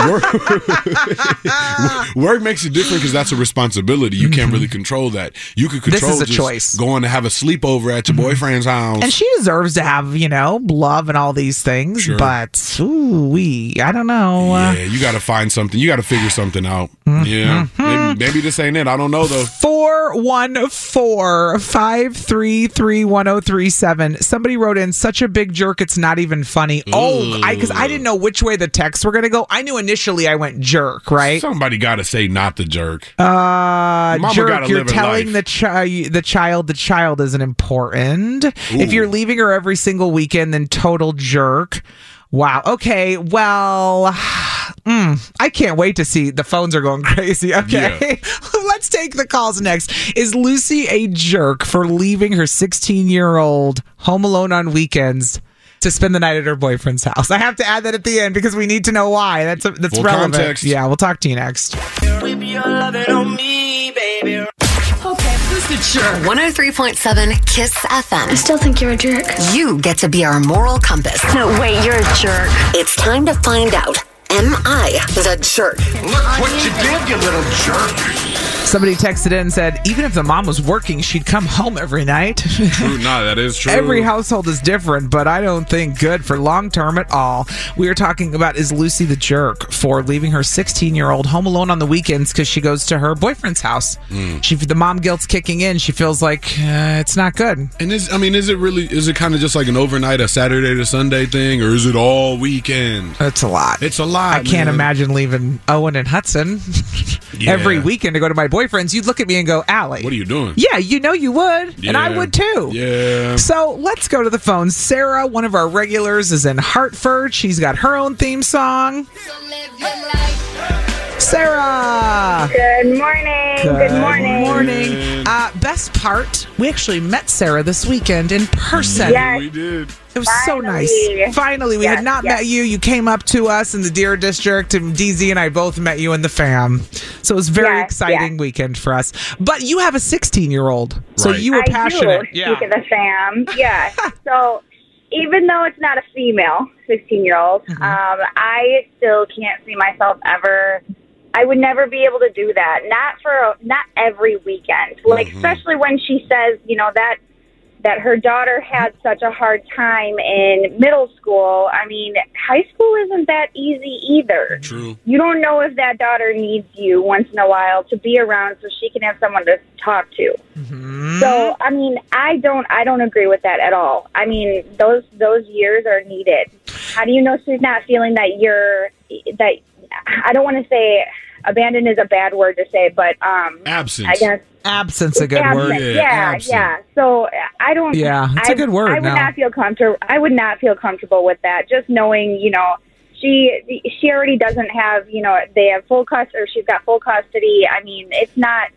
work, work makes it different because that's a responsibility. You can't really control that. You could This control is a just choice. going to have a sleepover at your boyfriend's house. And she deserves to have, you know, love and all these things. Sure. But, ooh, we, I don't know. Uh, yeah, you got to find something. You got to figure something out. Yeah, maybe, maybe this ain't it. I don't know though. four one four, five three three, one oh three seven. Somebody wrote in, such a big jerk, it's not even funny. Oh, I because I didn't know which way the texts were going to go. I knew initially I went jerk, right? Somebody got to say not the jerk. Uh, Mama jerk, gotta you're live her telling life. the, chi- the child the child isn't important. If you're leaving her every single weekend, then total jerk. Wow. Okay. Well, mm, I can't wait to see. The phones are going crazy. Okay. Let's take the calls next. Is Lucy a jerk for leaving her sixteen-year-old home alone on weekends to spend the night at her boyfriend's house? I have to add that at the end because we need to know why. That's that's Full relevant. context. Yeah, we'll talk to you next. Whip your lovin' on me, baby. Okay, who's the jerk? one oh three point seven KISS F M. I still think you're a jerk. You get to be our moral compass. No, wait, you're a jerk. It's time to find out. Am I the jerk? Look what you did, you little jerk. Somebody texted in and said, even if the mom was working, she'd come home every night. True, nah, that is true. Every household is different, but I don't think good for long term at all. We are talking about, is Lucy the jerk for leaving her sixteen-year-old home alone on the weekends because she goes to her boyfriend's house? Mm. She, the mom guilt's kicking in. She feels like uh, it's not good. And is I mean, is it really? Is it kind of just like an overnight, a Saturday to Sunday thing, or is it all weekend? It's a lot. It's a lot. I can't man. imagine leaving Owen and Hudson Yeah. every weekend to go to my boyfriend's. You'd look at me and go, Allie. What are you doing? Yeah, you know you would, and I Yeah. would too. Yeah. So let's go to the phone. Sarah, one of our regulars, is in Hartford. She's got her own theme song. Sarah. Good morning. Good, morning. morning. Uh, best part, we actually met Sarah this weekend in person. Yes. We did. It was so nice. Finally. Finally, we Yes, had not yes. met you. You came up to us in the Deer District, and D Z and I both met you in the fam. So it was a very Yes, exciting yes. weekend for us. But you have a sixteen-year-old, so Right. you were I passionate. do speak of the fam. Yeah. So even though it's not a female sixteen-year-old, Mm-hmm. um, I still can't see myself ever. I would never be able to do that. Not for not every weekend. Like Mhm. especially when she says, you know, that that her daughter had such a hard time in middle school. I mean, high school isn't that easy either. True. You don't know if that daughter needs you once in a while to be around so she can have someone to talk to. Mm-hmm. So, I mean, I don't I don't agree with that at all. I mean, those those years are needed. How do you know she's not feeling that you're that I don't want to say abandoned is a bad word to say, but um Absence. I guess Absence a good absent. word. Yeah, Yeah, absent. yeah. So I don't. Yeah, it's I, a good word I would now. not feel comfortable. I would not feel comfortable with that. Just knowing, you know, she she already doesn't have, you know, they have full custody, or she's got full custody. I mean, it's not.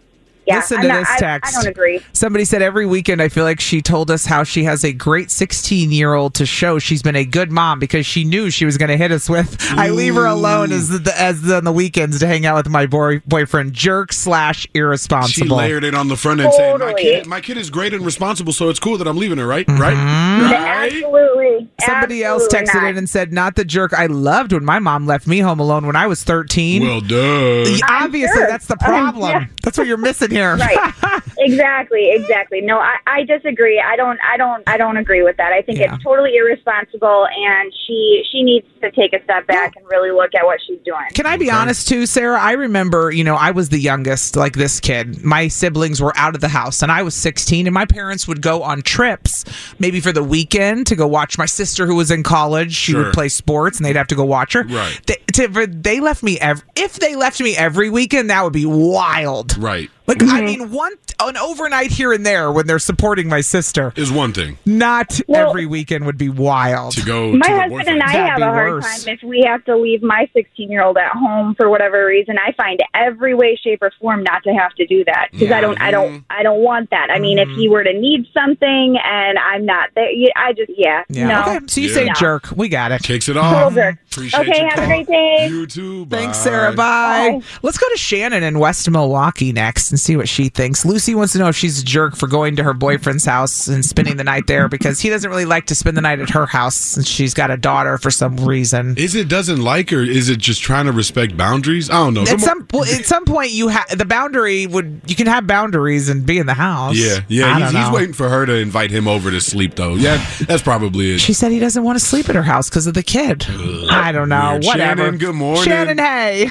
Yeah, Listen I'm to not- this I- text. I don't agree. Somebody said every weekend I feel like she told us how she has a great sixteen-year-old to show she's been a good mom because she knew she was going to hit us with. I leave her alone as the, as the, on the weekends to hang out with my boy, boyfriend, jerk slash She irresponsible. layered it on the front end saying, my Totally. kid, my kid is great and responsible, so it's cool that I'm leaving her, right? Mm-hmm. Right? Right? Absolutely. Somebody else Absolutely texted not. in and said, not the jerk I loved when my mom left me home alone when I was thirteen. Well, duh. Yeah, Obviously, sure. that's the problem. Yeah. That's what you're missing here. Right. Exactly. Exactly. No, I, I disagree. I don't. I don't. I don't agree with that. I think Yeah. it's totally irresponsible, and she she needs to take a step back and really look at what she's doing. Can I be honest too, Sarah? I remember, you know, I was the youngest, like this kid. My siblings were out of the house and I was sixteen, and my parents would go on trips, maybe for the weekend to go watch my sister who was in college. She Sure. would play sports and they'd have to go watch her. Right. They, to, for- they left me every, if they left me every weekend, that would be wild. Right. Like, I mean, one an overnight here and there when they're supporting my sister. Is one thing. Not Well- every weekend would be wild. To go My to the husband and I That'd have be a hard worse. time if we have to leave my sixteen-year-old at home for whatever reason. I find every way, shape, or form not to have to do that because I don't, I don't, I don't want that. I mean, if he were to need something and I'm not there, yeah, I just, yeah, Yeah. no. Okay. So you Yeah. say No. jerk. We got it. Kicks it Total off. jerk. Appreciate Okay, your have a call. great day. You too. Bye. Thanks, Sarah. Bye. Bye. Let's go to Shannon in West Milwaukee next and see what she thinks. Lucy wants to know if she's a jerk for going to her boyfriend's house and spending the night there because he doesn't really like to spend the night at her house since she's got a daughter for some reason. Is it doesn't like her? Is it just trying to respect boundaries? I don't know. At Come on. some well, at some point, you have the boundary would you can have boundaries and be in the house. Yeah, I yeah. He's, don't he's know. waiting for her to invite him over to sleep, though. Yeah, that's probably it. She said he doesn't want to sleep at her house because of the kid. I don't know. Weird. Whatever. Shannon, good morning. Shannon, hey.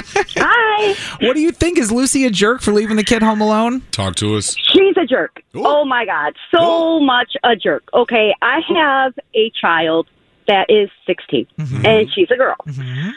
Hi. What do you think? Is Lucy a jerk for leaving the kid home alone? Talk to us. She's a jerk. Ooh. Oh my God. So much a jerk. Okay. I have a child that is sixteen and she's a girl.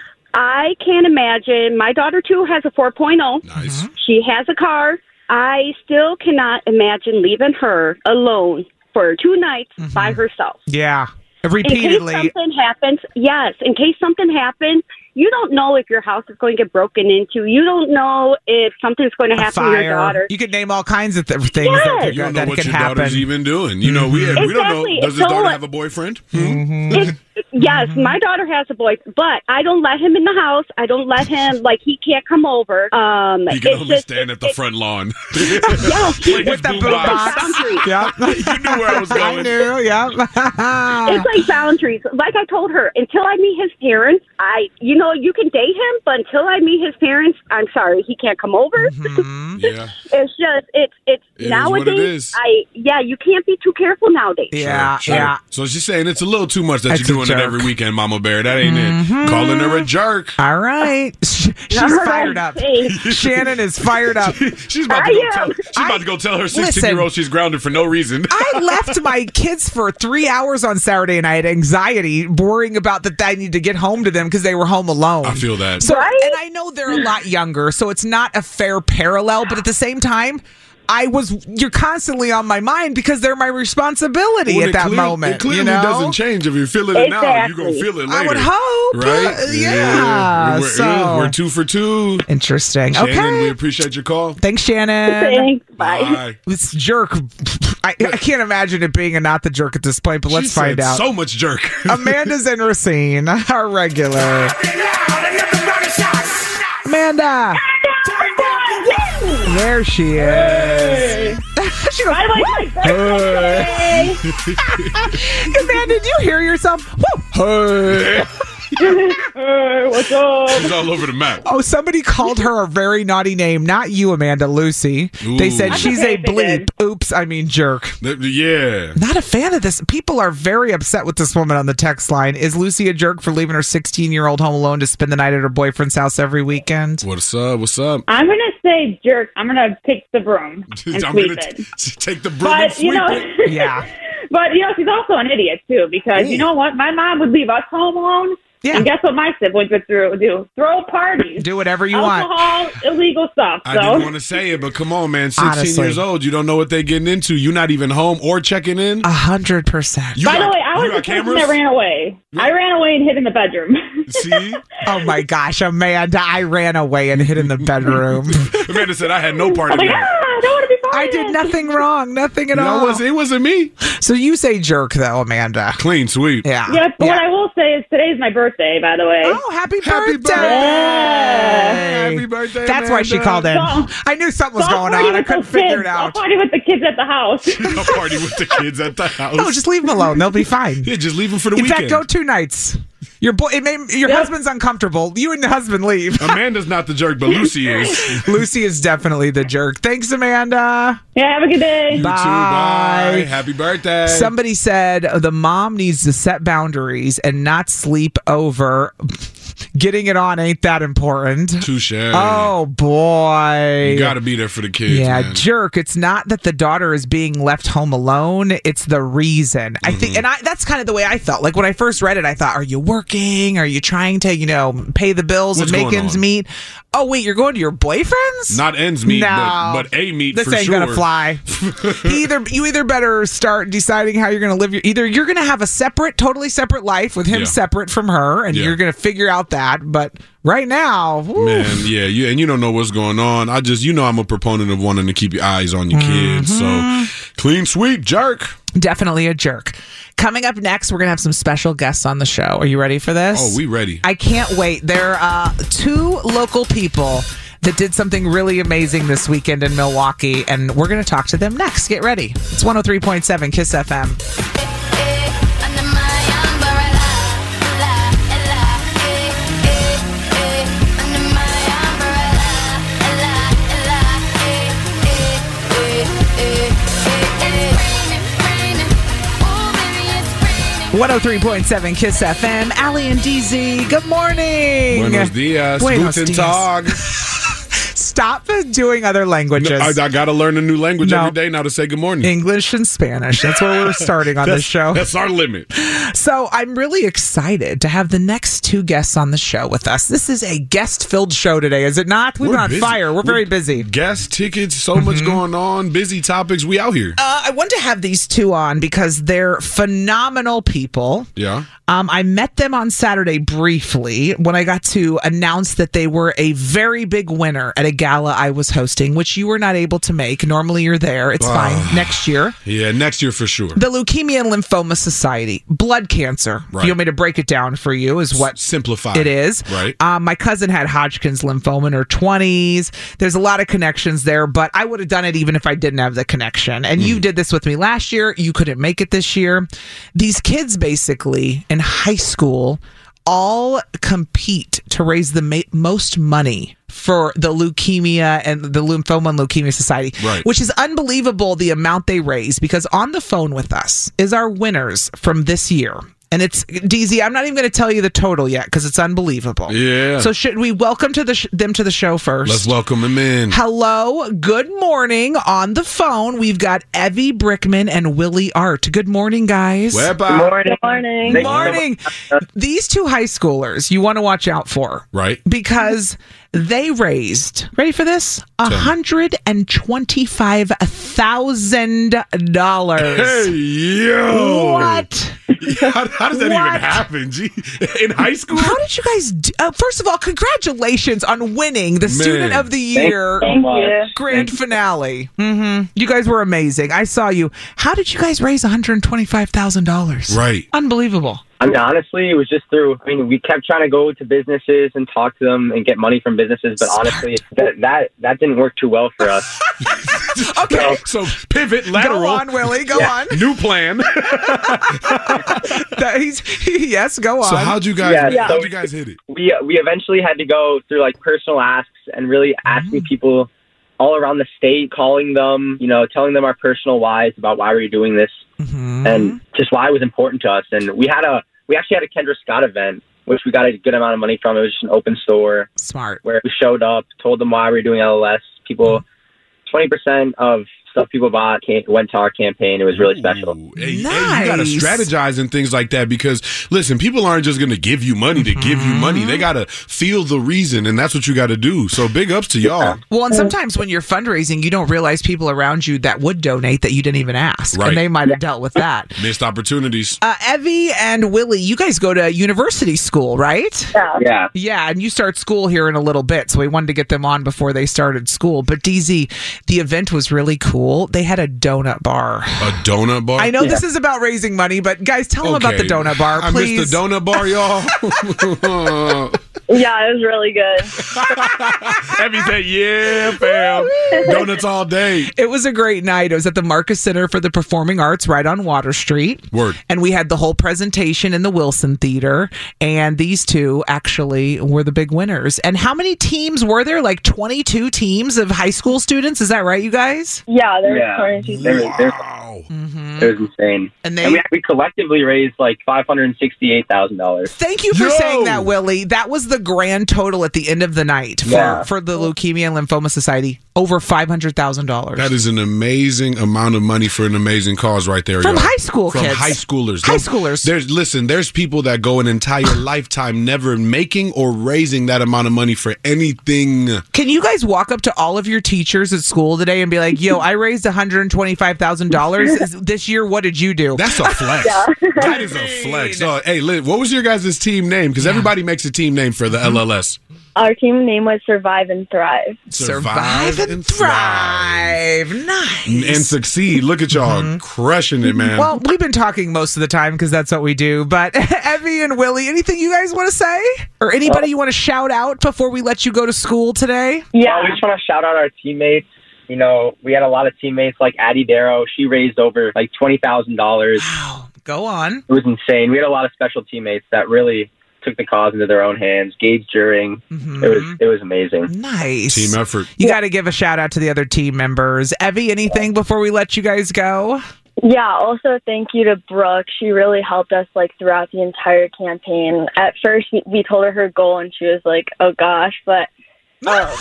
I can't imagine. My daughter, too, has a four point oh. Nice. She has a car. I still cannot imagine leaving her alone for two nights by herself. Yeah. In Repeatedly. case something happens, yes, in case something happens, you don't know if your house is going to get broken into. You don't know if something's going to A happen to your fire. daughter. You could name all kinds of th- things Yes. that could, You don't know that what could your happen. daughter's even doing. You know, we we don't know. Exactly. Does his So daughter what- have a boyfriend? Hmm? It- yes, my daughter has a boy, but I don't let him in the house. I don't let him, like, he can't come over. Um, He can it's only just, stand at the front lawn. yes, With With the boom boom box. box. boundaries. Yep. You knew where I was I going. knew, yep. It's like boundaries. Like I told her, until I meet his parents, I, you know, you can date him, but until I meet his parents, I'm sorry, he can't come over. Yeah. It's just, it's, it's It is nowadays. what it is. I, yeah, you can't be too careful nowadays. Yeah, Sure. yeah. So she's saying it's a little too much that It's a you're doing it every jerk. weekend, Mama Bear. That ain't it. Calling her a jerk. All right. She's All right, fired up. thanks. Shannon is fired up. She's about to I go am. tell. She's I- about to go tell her Listen. sixteen-year-old she's grounded for no reason. I left my kids for three hours on Saturday and I had anxiety worrying about that I need to get home to them because they were home alone. I feel that. So, Right? and I know they're a lot younger, so it's not a fair parallel, but at the same time, I was, you're constantly on my mind because they're my responsibility Well, at it that clear- moment. It clearly you know? doesn't change. If you're feeling it now, you're going to Exactly. feel it later. I would hope. Right? Uh, yeah. We're, So- we're two for two. Interesting. Shannon, Okay. we appreciate your call. Thanks, Shannon. Thanks. Bye. Bye. This jerk. I, I can't imagine it being a not the jerk at this point, but let's She find said out. So much jerk. Amanda's in Racine, our regular. Amanda! There she is. She goes, hey. Amanda, did you hear yourself? Woo. Hey. What's up? She's all over the map. Oh, somebody called her a very naughty name. Not you, Amanda, Lucy. They Ooh. said That's she's okay a if they bleep. did. Oops, I mean jerk. Th- Yeah. Not a fan of this. People are very upset with this woman on the text line. Is Lucy a jerk for leaving her sixteen-year-old home alone to spend the night at her boyfriend's house every weekend? What's up? What's up? I'm going to say jerk. I'm going to pick the broom and I'm sweep gonna it. t- take the broom and But, you sweep know, it. Yeah. but, you know, she's also an idiot, too, because Ooh. you know what? My mom would leave us home alone. Yeah. And guess what my siblings would through, do? Throw parties. Do whatever you want. Alcohol, illegal stuff. I So. didn't want to say it, but come on, man. sixteen Honestly. years old. You don't know what they're getting into. You're not even home or checking in. A hundred percent. You By got- the way, I you was got the person cameras? that ran away. I ran away and hid in the bedroom. See? Oh my gosh, Amanda, I ran away and hid in the bedroom. Amanda said I had no part I'm of like, that. ah! I don't want to be part I of did it. nothing wrong. Nothing at No, all. it wasn't, it wasn't me. So you say jerk, though, Amanda. Clean sweep. Yeah. Yeah, but what I will say is today's my birthday, by the way. Oh, happy, Happy birthday. Yeah. Happy birthday, That's why she Amanda. called in. So- I knew something was So I'll going party on. I with couldn't those figure kids. it I'll out. party with the kids at the house. I'll party with the kids at the house. No, just leave them alone. They'll be fine. Yeah, just leave them for the In weekend. fact, go two nights. Your boy, it may, your Yep. husband's uncomfortable. You and the husband leave. Amanda's not the jerk, but Lucy is. Lucy is definitely the jerk. Thanks, Amanda. Yeah, have a good day. You Bye. too, bye. Happy birthday. Somebody said the mom needs to set boundaries and not sleep over. Getting it on ain't that important. Touche. Oh, boy. You got to be there for the kids. Yeah, man. jerk. It's not that the daughter is being left home alone. It's the reason. I Mm-hmm. think, and I, that's kind of the way I felt. Like when I first read it, I thought, are you working? Are you trying to, you know, pay the bills What's and make going ends on? meet? Oh, wait, you're going to your boyfriend's? Not ends meet, No. but, but a meet This for ain't sure. gonna fly. He either you either better start deciding how you're gonna live your either you're gonna have a separate, totally separate life with him Yeah. separate from her, and Yeah. you're gonna figure out that. But right now, woo. Man, yeah, you and you don't know what's going on. I just, you know, I'm a proponent of wanting to keep your eyes on your kids. Mm-hmm. So, clean sweep, jerk. Definitely a jerk. Coming up next, we're going to have some special guests on the show. Are you ready for this? Oh, we ready. I can't wait. There are uh, two local people that did something really amazing this weekend in Milwaukee, and we're going to talk to them next. Get ready. It's one oh three point seven KISS F M. one oh three point seven KISS F M. Allie and D Z, good morning. Buenos dias. Buenos Guten dias. Tag. Stop doing other languages. I, I got to learn a new language No. every day now to say good morning. English and Spanish. That's where we're starting on this show. That's our limit. So I'm really excited to have the next two guests on the show with us. This is a guest-filled show today, is it not? We've We're been on busy. fire. We're, very busy. Guest tickets, so much going on, busy topics. We out here. Uh, I wanted to have these two on because they're phenomenal people. Yeah. Um, I met them on Saturday briefly when I got to announce that they were a very big winner at a gala I was hosting, which you were not able to make. Normally you're there. It's fine. Next year. Yeah, next year for sure. The Leukemia and Lymphoma Society, blood cancer. Right. If you want me to break it down for you, is what Simplify. it is. Right. Um, my cousin had Hodgkin's lymphoma in her twenties. There's a lot of connections there, but I would have done it even if I didn't have the connection. And you did this with me last year. You couldn't make it this year. These kids basically in high school all compete to raise the ma- most money for the leukemia and the lymphoma and leukemia society, Right. which is unbelievable the amount they raise, because on the phone with us is our winners from this year. And it's D Z. I'm not even going to tell you the total yet because it's unbelievable. Yeah. So should we welcome to the sh- them to the show first? Let's welcome him in. Hello. Good morning. On the phone, we've got Evie Brickman and Willie Art. Good morning, guys. Wepa. Good morning. Morning. Good morning. These two high schoolers you want to watch out for. Right. Because they raised, ready for this? one hundred twenty-five thousand dollars. Hey, yo. What? How, how does that What? even happen? Gee, in high school? How did you guys do? Uh, first of all, congratulations on winning the Student of the Year Thank you. grand finale. Mm-hmm. You guys were amazing. I saw you. How did you guys raise one hundred twenty-five thousand dollars? Right. Unbelievable. I mean, honestly, it was just through, I mean, we kept trying to go to businesses and talk to them and get money from businesses, but honestly, that that, that didn't work too well for us. Okay. So, so pivot, lateral. Go on, Willie. Go Yeah. on. New plan. That he's, yes, go on. So how'd you guys? Yeah, how'd so- you guys hit it? we we eventually had to go through like personal asks and really asking people all around the state, calling them, you know, telling them our personal whys about why we were doing this Mhm. and just why it was important to us. And we had a we actually had a Kendra Scott event, which we got a good amount of money from. It was just an open store Smart. where we showed up, told them why we were doing L L S. People, twenty percent of stuff people bought came, went to our campaign. It was really special. Hey, hey, you got to strategize and things like that because, listen, people aren't just going to give you money to give you money. They got to feel the reason, and that's what you got to do. So big ups to y'all. Well, and sometimes when you're fundraising, you don't realize people around you that would donate that you didn't even ask. Right. And they might have dealt with that. Missed opportunities. Uh, Evie and Willie, you guys go to university school, right? Yeah. Yeah. Yeah, and you start school here in a little bit, so we wanted to get them on before they started school. But D Z, the event was really cool. They had a donut bar. A donut bar? I know yeah. this is about raising money, but guys, tell them about the donut bar, I please. missed the donut bar, y'all. Yeah, it was really good. Evie said, yeah, fam. Donuts all day. It was a great night. It was at the Marcus Center for the Performing Arts right on Water Street. Word. And we had the whole presentation in the Wilson Theater. And these two actually were the big winners. And how many teams were there? Like twenty-two teams of high school students? Is that right, you guys? Yeah, there Yeah. was twenty-two. There was, there- Wow. Mm-hmm. It was insane. And they- we, we collectively raised like five hundred sixty-eight thousand dollars. Thank you for Yo! saying that, Willie. That was the grand total at the end of the night for, Yeah. for the Leukemia and Lymphoma Society. Over five hundred thousand dollars. That is an amazing amount of money for an amazing cause right there. From y'all. high school From kids. high schoolers. High Don't- schoolers. There's listen, there's people that go an entire lifetime never making or raising that amount of money for anything. Can you guys walk up to all of your teachers at school today and be like, yo, I raised one hundred twenty-five thousand dollars this year. What did you do? That's a flex. That is a flex. Oh, hey, Liz, what was your guys' team name? Because everybody makes a team name for the L L S. Our team name was Survive and Thrive. Survive and thrive. Nice. And succeed. Look at y'all crushing it, man. Well, we've been talking most of the time because that's what we do. But Evie and Willie, anything you guys want to say? Or anybody you want to shout out before we let you go to school today? Yeah. Well, we just want to shout out our teammates. You know, we had a lot of teammates like Addie Darrow. She raised over like twenty thousand dollars. Wow. Go on. It was insane. We had a lot of special teammates that really took the cause into their own hands. Gage Juring. Mm-hmm. It was it was amazing. Nice. Team effort. You got to give a shout out to the other team members. Evie, anything before we let you guys go? Yeah, also thank you to Brooke. She really helped us like throughout the entire campaign. At first, we, we told her her goal, and she was like, "Oh gosh," but um,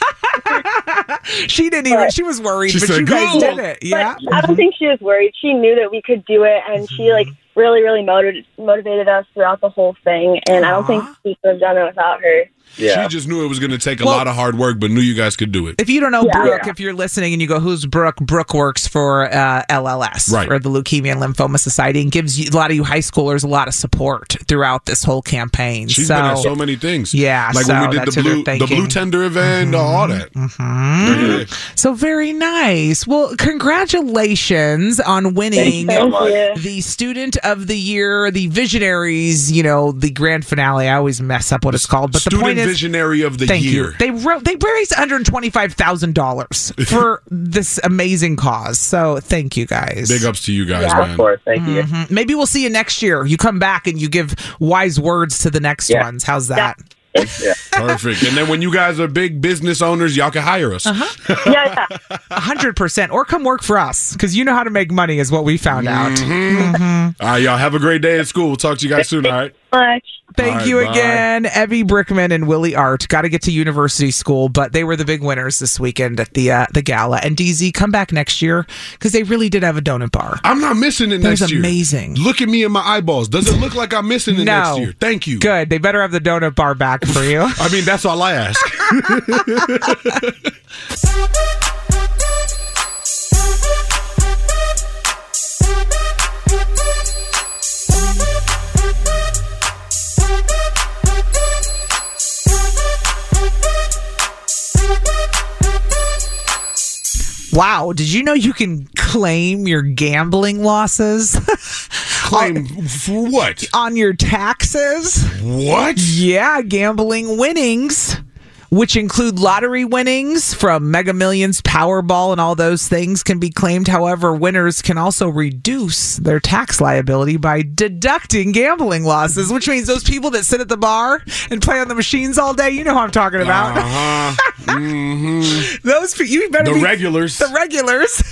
she didn't even. She was worried, She but said, you guys "Go." did it. Yeah. But I don't think she was worried. She knew that we could do it, and she like really, really motivated motivated us throughout the whole thing. And I don't think we could have done it without her. Yeah. She just knew it was going to take a Well- lot of hard work, but knew you guys could do it. If you don't know Yeah. Brooke, Yeah. if you're listening and you go, who's Brooke? Brooke works for uh, L L S, Right. for the Leukemia and Lymphoma Society, and gives you, a lot of you high schoolers a lot of support throughout this whole campaign. She's so, been at so many things. Yeah, like so when we did that's the who they're blue, the thanking. blue tender event, all that. Mhm. Yeah. So very nice. Well, congratulations on winning Thank you. the Student of the Year, the Visionaries. You know, the grand finale. I always mess up what it's called, but Student the point is, Visionary of the thank Year. you. They wrote. They raised one hundred twenty-five thousand dollars for this amazing cause. So thank you guys. Big ups to you guys, Yeah, man. of course. Thank you. Mhm. Maybe we'll see you next year. You come back and you give wise words to the next Yeah. ones. How's that? Yeah. Perfect. And then when you guys are big business owners, y'all can hire us. Uh-huh. Yeah, yeah. A hundred percent. Or come work for us because you know how to make money, is what we found out. Mhm. All right, y'all have a great day at school. We'll talk to you guys soon. All right. Much. Thank All right, you bye. again, Evie Brickman and Willie Art. Got to get to university school, but they were the big winners this weekend at the uh, the gala. And D Z, come back next year because they really did have a donut bar. I'm not missing it That was next year. amazing. Look at me in my eyeballs. Does it look like I'm missing it No. next year? Thank you. Good. They better have the donut bar back for you. I mean, that's all I ask. Wow. Did you know you can claim your gambling losses Claim for what? on your taxes? What? Yeah, gambling winnings, which include lottery winnings from Mega Millions, Powerball, and all those things can be claimed. However, winners can also reduce their tax liability by deducting gambling losses, which means those people that sit at the bar and play on the machines all day, you know who I'm talking about. Uh-huh. Mm-hmm. Those pe- you better The be regulars. the regulars.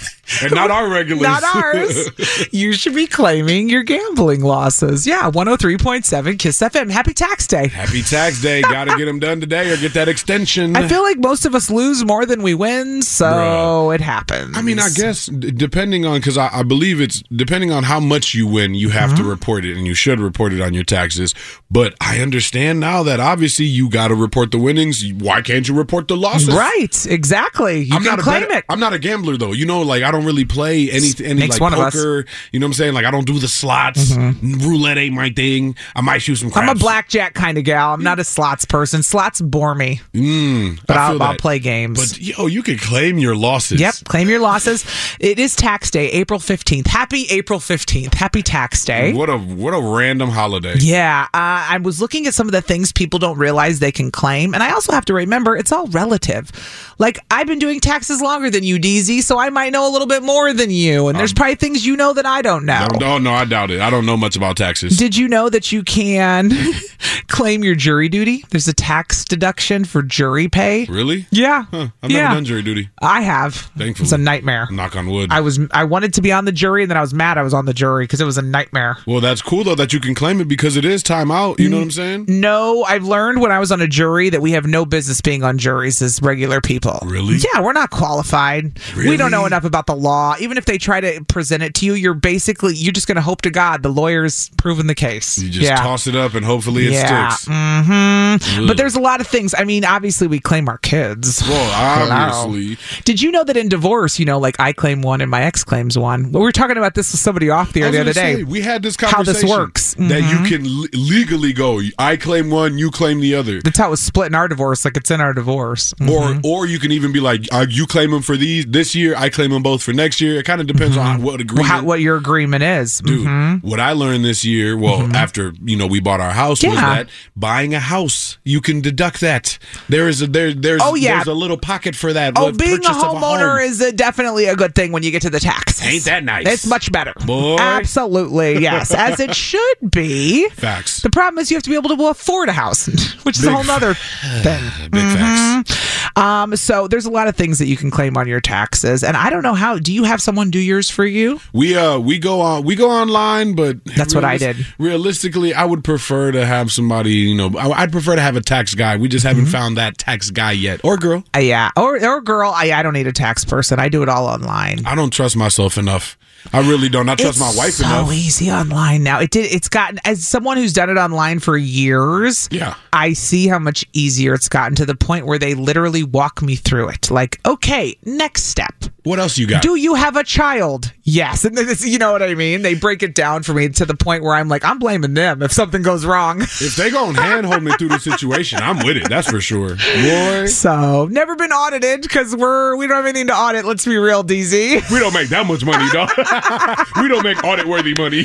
And not our regulars. Not ours. You should be claiming your gambling losses. Yeah, one oh three point seven Kiss F M. Happy tax day. Happy tax day. Gotta get them done today or get that extension. I feel like most of us lose more than we win, so Bruh. It happens. I mean, I guess d- depending on, because I, I believe it's depending on how much you win, you have mm-hmm. to report it, and you should report it on your taxes. But I understand now that obviously you got to report the winnings. Why can't you report the losses? Right, exactly. You I'm can not claim a bet- it. I'm not a gambler though. You know, like I don't really play any any Makes like one of us. poker. You know what I'm saying? Like I don't do the slots. Mm-hmm. Roulette ain't my thing. I might shoot some craps. I'm a blackjack kind of gal. I'm not a slots person. Slots bore me. Mm, but I I'll, feel I'll that. play games. But yo, you can claim your losses. Yep, claim your losses. It is tax day, April fifteenth. Happy April fifteenth. Happy tax day. What a what a random holiday. Yeah, uh, I was looking at some of the things people don't realize they can claim, and I also have to remember it's all relative. Like I've been doing taxes longer than you, D Z, so I might know a little bit more than you, and there's um, probably things you know that I don't know. No, no, I doubt it. I don't know much about taxes. Did you know that you can claim your jury duty? There's a tax deduction for jury pay. Really? Yeah. Huh. I've yeah. never done jury duty. I have. Thankfully. It's a nightmare. Knock on wood. I was I wanted to be on the jury, and then I was mad I was on the jury because it was a nightmare. Well, that's cool though that you can claim it because it is time out. You know what I'm saying? No, I've learned when I was on a jury that we have no business being on juries as regular people. Really? Yeah, we're not qualified. Really? We don't know enough about the law. Even if they try to present it to you, you're basically you're just going to hope to God the lawyer's proven the case. You just yeah. toss it up and hopefully it yeah. sticks. Mm-hmm. But there's a lot of things. I mean, obviously we claim our kids. Well, obviously. Did you know that in divorce, you know, like I claim one and my ex claims one? Well, we were talking about this with somebody off the air the other day. Say, we had this conversation. How this works. That mm-hmm. you can l- legally go. I claim one, you claim the other. That's how it was split in our divorce. Like it's in our divorce. Mm-hmm. Or or you can even be like, uh, you claim them for these this year, I claim them both for next year. It kind of depends mm-hmm. on what agreement. Well, how, what your agreement is. Dude, mm-hmm. what I learned this year, well, mm-hmm. after, you know, we bought our house, yeah. was that buying a house, you can deduct that. There is a, there, there's, oh, yeah. there's a little pocket for that. Oh, being a homeowner a home. is a, definitely a good thing when you get to the taxes. Ain't that nice? It's much better. Boy. Absolutely, yes. As it should be. Facts. The problem is you have to be able to afford a house, which is Big a whole nother thing. Big mm-hmm. facts. Um, so there's a lot of things that you can claim on your taxes. And I don't know how, do you have someone do yours for you? We uh we go on we go online, but that's what I did. Realistically, I would prefer to have somebody, you know, I'd prefer to have a tax guy. We just haven't mm-hmm. found that tax guy yet. Or girl. Uh, yeah. Or or girl. I, I don't need a tax person. I do it all online. I don't trust myself enough. I really don't. I trust it's my wife so enough. So easy online now. It did. It's gotten, as someone who's done it online for years. Yeah. I see how much easier it's gotten to the point where they literally walk me through it. Like, okay, next step. What else you got? Do you have a child? Yes. And then it's, you know what I mean? They break it down for me to the point where I'm like, I'm blaming them if something goes wrong. If they go and handhold me through the situation, I'm with it. That's for sure. Boy. So, never been audited because we're, we don't have anything to audit. Let's be real, D Z. We don't make that much money, dog. We don't make audit-worthy money.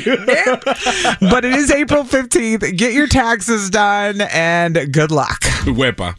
But it is April fifteenth. Get your taxes done and good luck. Wepa.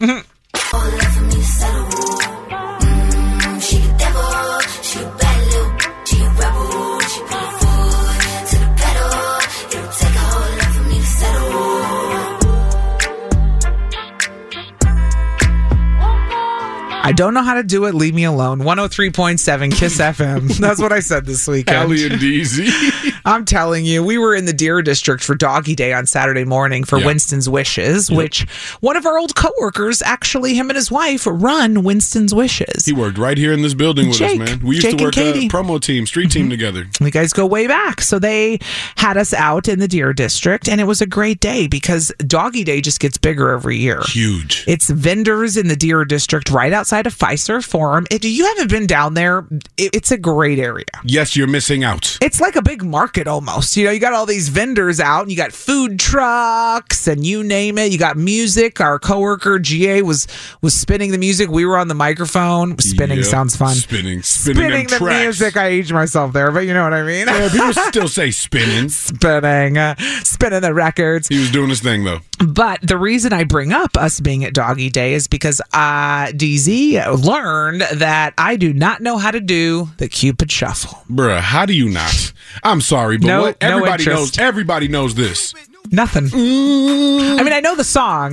I don't know how to do it. Leave me alone. one oh three point seven Kiss F M. That's what I said this weekend. Allie and D Z. I'm telling you, we were in the Deer District for Doggy Day on Saturday morning for yep. Winston's Wishes, yep. which one of our old coworkers, actually him and his wife, run Winston's Wishes. He worked right here in this building with Jake, us, man. We used Jake to work a promo team, street mm-hmm. team together. You guys go way back. So they had us out in the Deer District, and it was a great day because Doggy Day just gets bigger every year. Huge. It's vendors in the Deer District right outside of Fiserv Forum. If you haven't been down there, it's a great area. Yes, you're missing out. It's like a big market almost. You know, you got all these vendors out, and you got food trucks, and you name it. You got music. Our coworker G A was was spinning the music. We were on the microphone. Spinning yep. sounds fun. Spinning, spinning, spinning the tracks. music. I aged myself there, but you know what I mean. Yeah, people still say spinning, spinning, uh, spinning the records. He was doing his thing though. But the reason I bring up us being at Doggy Day is because uh, D Z learned that I do not know how to do the Cupid Shuffle. Bruh, how do you not? I'm sorry, but no, what? Everybody no knows. Everybody knows this. Nothing. Mm. I mean, I know the song.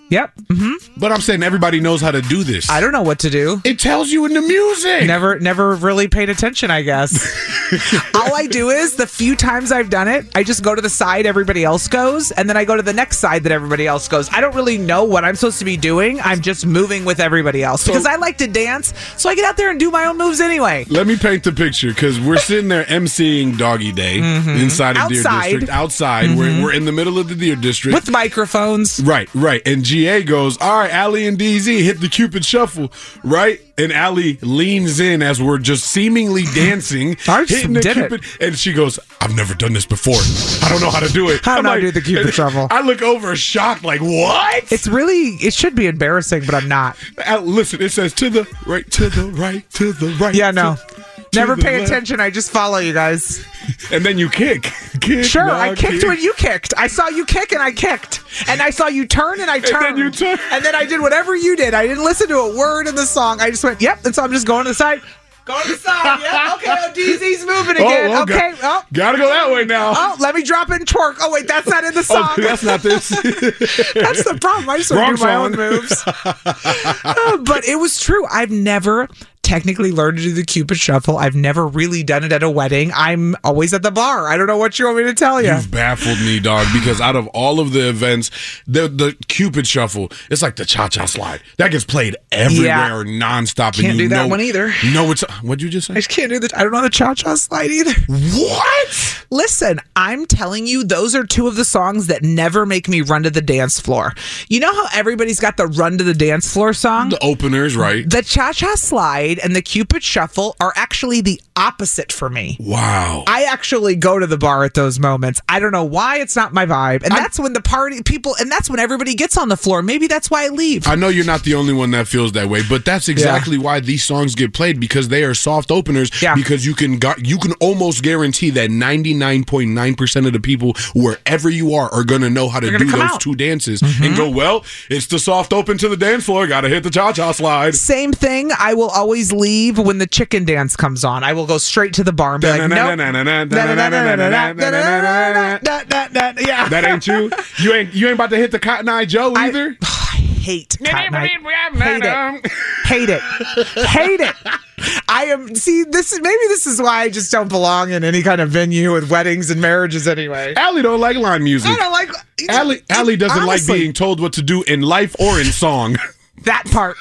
Yep. Mm-hmm. But I'm saying everybody knows how to do this. I don't know what to do. It tells you in the music. Never, never really paid attention, I guess. All I do is the few times I've done it, I just go to the side everybody else goes, and then I go to the next side that everybody else goes. I don't really know what I'm supposed to be doing. I'm just moving with everybody else So- because I like to dance. So I get out there and do my own moves anyway. Let me paint the picture because we're sitting there emceeing Doggy Day Mhm. inside of Deer Outside. District. Outside. Mhm. We're, we're in the middle of the Deer District. With microphones. Right, right. And G A goes, all right, Allie and D Z hit the Cupid Shuffle, right? And Allie leans in as we're just seemingly dancing, I just hitting the did it. Cupid. And she goes, I've never done this before. I don't know how to do it. How I'm do I like- do the Cupid and Shuffle? I look over shocked, like, what? It's really, it should be embarrassing, but I'm not. Uh, listen, it says to the right, to the right, to the right. Yeah, no. to- Never to the pay left. attention. I just follow you guys. And then you kick. kick Sure, I dog, kicked kick. when you kicked. I saw you kick and I kicked. And I saw you turn and I turned. then you turn. And then I did whatever you did. I didn't listen to a word in the song. I just went, yep. And so I'm just going to the side. Going to the side. Yep. Okay. Oh, D Z's moving Oh, again. oh, okay. got- Oh. Gotta go that way now. Oh, let me drop it and twerk. Oh, wait, that's not in the song. Oh, that's not this. That's the problem. I just want Wrong to do my own song. moves. Uh, but it was true. I've never technically learned to do the Cupid Shuffle. I've never really done it at a wedding. I'm always at the bar. I don't know what you want me to tell you. You've baffled me, dog, because out of all of the events, the the Cupid Shuffle, it's like the cha-cha slide. That gets played everywhere Yeah. nonstop. Can't and you do that know, one either. No, it's what'd you just say? I just can't do the. I don't know the cha-cha slide either. What? Listen, I'm telling you, those are two of the songs that never make me run to the dance floor. You know how everybody's got the run to the dance floor song? The openers, right? The cha-cha slide and the Cupid Shuffle are actually the opposite for me. Wow. I actually go to the bar at those moments. I don't know why it's not my vibe. And that's when the party people, and that's when everybody gets on the floor. Maybe that's why I leave. I know you're not the only one that feels that way, but that's exactly why these songs get played because they are soft openers. Yeah. Because you can gu- you can almost guarantee that ninety-nine point nine percent of the people wherever you are are going to know how to They're do gonna those come out. two dances and go, well, it's the soft open to the dance floor. Got to hit the cha-cha slide. Same thing. I will always leave when the chicken dance comes on. I will go straight to the bar and be like, nope. Yeah. That ain't you. You ain't you ain't about to hit the Cotton Eye Joe either. I hate Cotton Eye. Hate it. Hate it. Hate it. I am. See, this is maybe this is why I just don't belong in any kind of venue with weddings and marriages anyway. Allie don't like line music. I don't like. Allie, Allie doesn't Honestly. like being told what to do in life or in song. That part.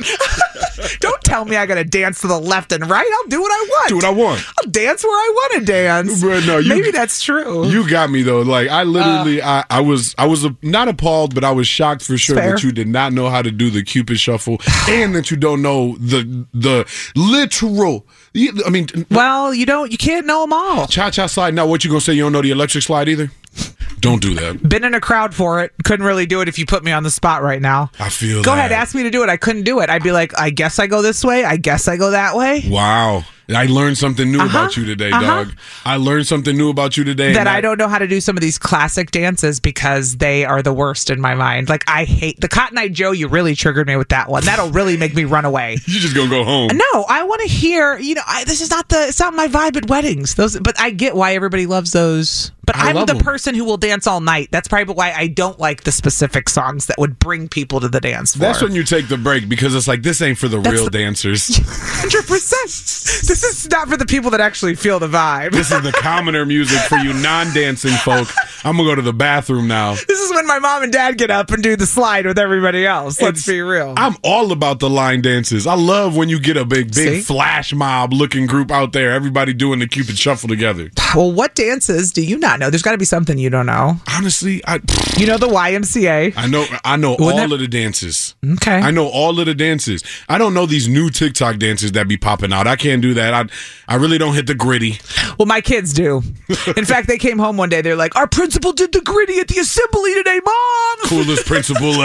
Don't tell me I gotta dance to the left and right. I'll do what I want. Do what I want. I'll dance where I want to dance. But no, you- maybe that's true. You got me though. Like I literally, Uh. I, I was, I was uh not appalled, but I was shocked for sure Fair. that you did not know how to do the Cupid Shuffle, and that you don't know the the literal. I mean, well, you don't. You can't know them all. Cha cha slide. Now, what you gonna say? You don't know the electric slide either? Don't do that. Been in a crowd for it. Couldn't really do it if you put me on the spot right now. I feel. Go that. ahead, ask me to do it. I couldn't do it. I'd be like, I guess I go this way. I guess I go that way. Wow. I learned something new Uh-huh. about you today, Uh-huh. dog. I learned something new about you today. That and I don't know how to do some of these classic dances because they are the worst in my mind. Like I hate the Cotton Eye Joe. You really triggered me with that one. That'll really make me run away. You just gonna go home. No, I want to hear. You know, I, this is not the. It's not my vibe at weddings. Those, but I get why everybody loves those. But I I'm love the them. person who will dance all night. That's probably why I don't like the specific songs that would bring people to the dance floor. That's when you take the break because it's like this ain't for the That's real the- dancers. Hundred percent. This is not for the people that actually feel the vibe. This is the commoner music for you non-dancing folk. I'm gonna go to the bathroom now. This is when my mom and dad get up and do the slide with everybody else. Let's It's- be real. I'm all about the line dances. I love when you get a big, big See? flash mob looking group out there, everybody doing the Cupid Shuffle together. Well, what dances do you not know? There's got to be something you don't know. Honestly, I You know the Y M C A. I know I know Wouldn't all that- of the dances. Okay. I know all of the dances. I don't know these new TikTok dances that be popping out. I can't do that. I I really don't hit the gritty. Well, my kids do. In fact, they came home one day. They're like, "Our principal did the gritty at the assembly today, Mom." Coolest principal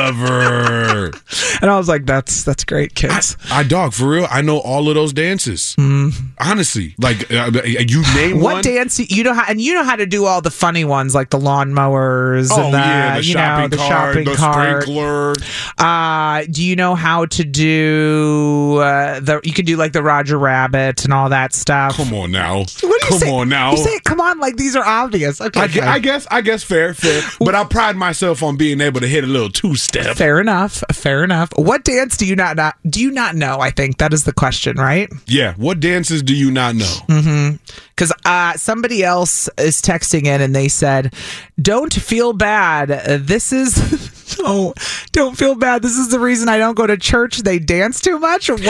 ever. And I was like, "That's that's great, kids." I dog for real. I know all of those dances. Mm. honestly, like uh, you name what one. dance you know how, and you know how to do all the funny ones like the lawnmowers Oh and the, yeah, the you shopping know, the cart, shopping the cart. sprinkler. Uh, do you know how to do uh, the? You can do like the Roger Rabbit and all that stuff. Come on now. What do you Come say? on now. You say, come on, like these are obvious. Okay, I, gue- fine. I guess, I guess, fair, fair. But I pride myself on being able to hit a little two step. Fair enough. Fair enough. What dance do you not, not do you not know? I think that is the question, right? Yeah. What dances do you not know? Mm-hmm. Because uh, somebody else is texting in and they said, "Don't feel bad. Uh, this is." Oh, don't feel bad. This is the reason I don't go to church. They dance too much. What?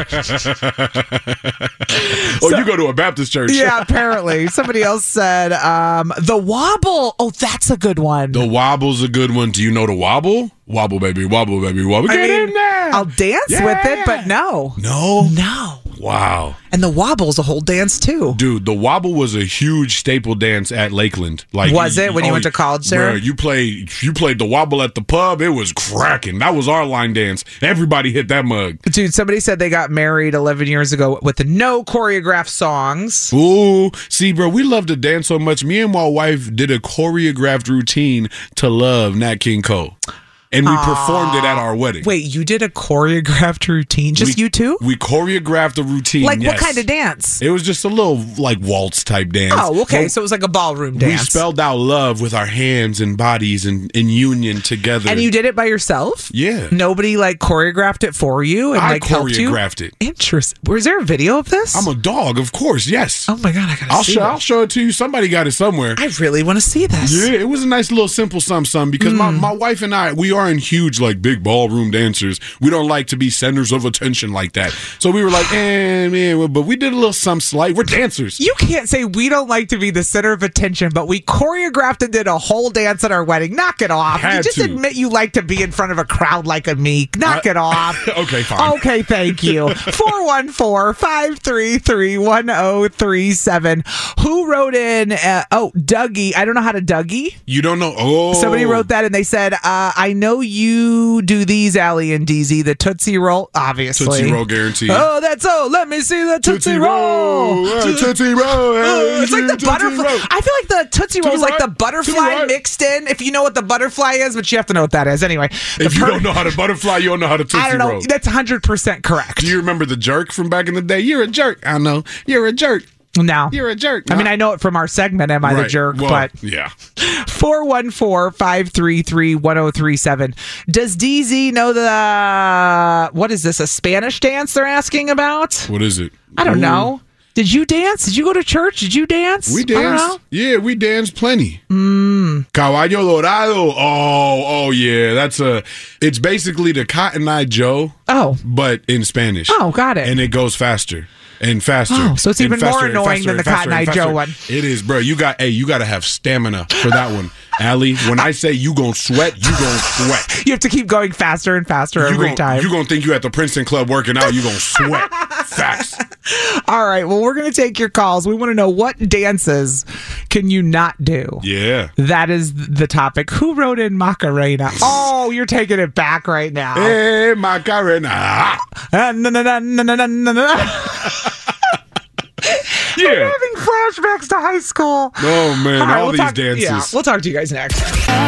Oh, so, you go to a Baptist church. Yeah, apparently. Somebody else said um, the wobble. Oh, that's a good one. The wobble's a good one. Do you know the wobble? Wobble, baby, wobble, baby, wobble. I Get mean, in there. I'll dance Yeah. with it, but no. No? No. Wow. And the wobble's a whole dance too. Dude, the wobble was a huge staple dance at Lakeland. Like, Was it when you went to college there? Bruh, you played you played the wobble at the pub. It was cracking. That was our line dance. Everybody hit that mug. Dude, somebody said they got married eleven years ago with no choreographed songs. Ooh, see, bro, we love to dance so much. Me and my wife did a choreographed routine to Love Nat King Cole. And we Aww. performed it at our wedding. Wait, you did a choreographed routine? Just we, you two? We choreographed a routine. Like yes. what kind of dance? It was just a little like waltz type dance. Oh, okay. Well, so it was like a ballroom dance. We spelled out love with our hands and bodies and in union together. And you did it by yourself? Yeah. Nobody like choreographed it for you and I like helped you? choreographed it. Interesting. Was there a video of this? I'm a dog, of course. Yes. Oh my god, I gotta I'll see show. that. I'll show it to you. Somebody got it somewhere. I really want to see this. Yeah, it was a nice little simple sum sum because Mm. my, my wife and I, we aren't huge like big ballroom dancers. We don't like to be centers of attention like that. So we were like, eh, man, but we did a little some slight. We're dancers. You can't say we don't like to be the center of attention, but we choreographed and did a whole dance at our wedding. Knock it off. Had you just to. admit you like to be in front of a crowd like a meek. Knock Uh, it off. Okay, fine. Okay, thank you. four one four, five three three, one zero three seven. Who wrote in? Uh, oh, Dougie. I don't know how to Dougie. You don't know? Oh. Somebody wrote that and they said, uh, I know you do these, Allie and D Z, the Tootsie Roll, obviously. Tootsie Roll guarantee. Oh, that's all. Let me see the Tootsie, Tootsie Roll. Roll. Hey, Tootsie Roll. Oh, Hey, it's like the Tootsie butterfly. Roll. I feel like the Tootsie Roll To is the like the right. butterfly To the right. mixed in. If you know what the butterfly is, but you have to know what that is. Anyway. the If you per- don't know how to butterfly, you don't know how to Tootsie I don't know. Roll. That's one hundred percent correct. Do you remember the jerk from back in the day? You're a jerk. I know. You're a jerk. No. You're a jerk. I mean, I know it from our segment, Am I the Right. Jerk? Well, but yeah. four one four, five three three, one zero three seven. Does D Z know the, what is this, a Spanish dance they're asking about? What is it? I don't Ooh. know. Did you dance? Did you go to church? Did you dance? We I don't know. danced. Yeah, we danced plenty. Mm. Caballo Dorado. Oh, oh yeah. That's a. It's basically the Cotton Eye Joe. Oh. But in Spanish. Oh, got it. And it goes faster and faster. Oh, so it's and even more faster and annoying faster than the and faster Cotton Eye and Joe faster. one. It is, bro. You got. Hey, you got to have stamina for that one, Allie. When I say you gonna sweat, you gonna sweat. You have to keep going faster and faster You every gon- time. You gonna think you at the Princeton Club working out? You gonna sweat. Facts. All right. Well, we're going to take your calls. We want to know, what dances can you not do? Yeah. That is the topic. Who wrote in Macarena? Oh, you're taking it back right now. Hey, Macarena. Ah, na, na, na, na, na, na, na, na. Yeah. I'm having flashbacks to high school. Oh man, All right, all we'll these talk- dances. Yeah, we'll talk to you guys next.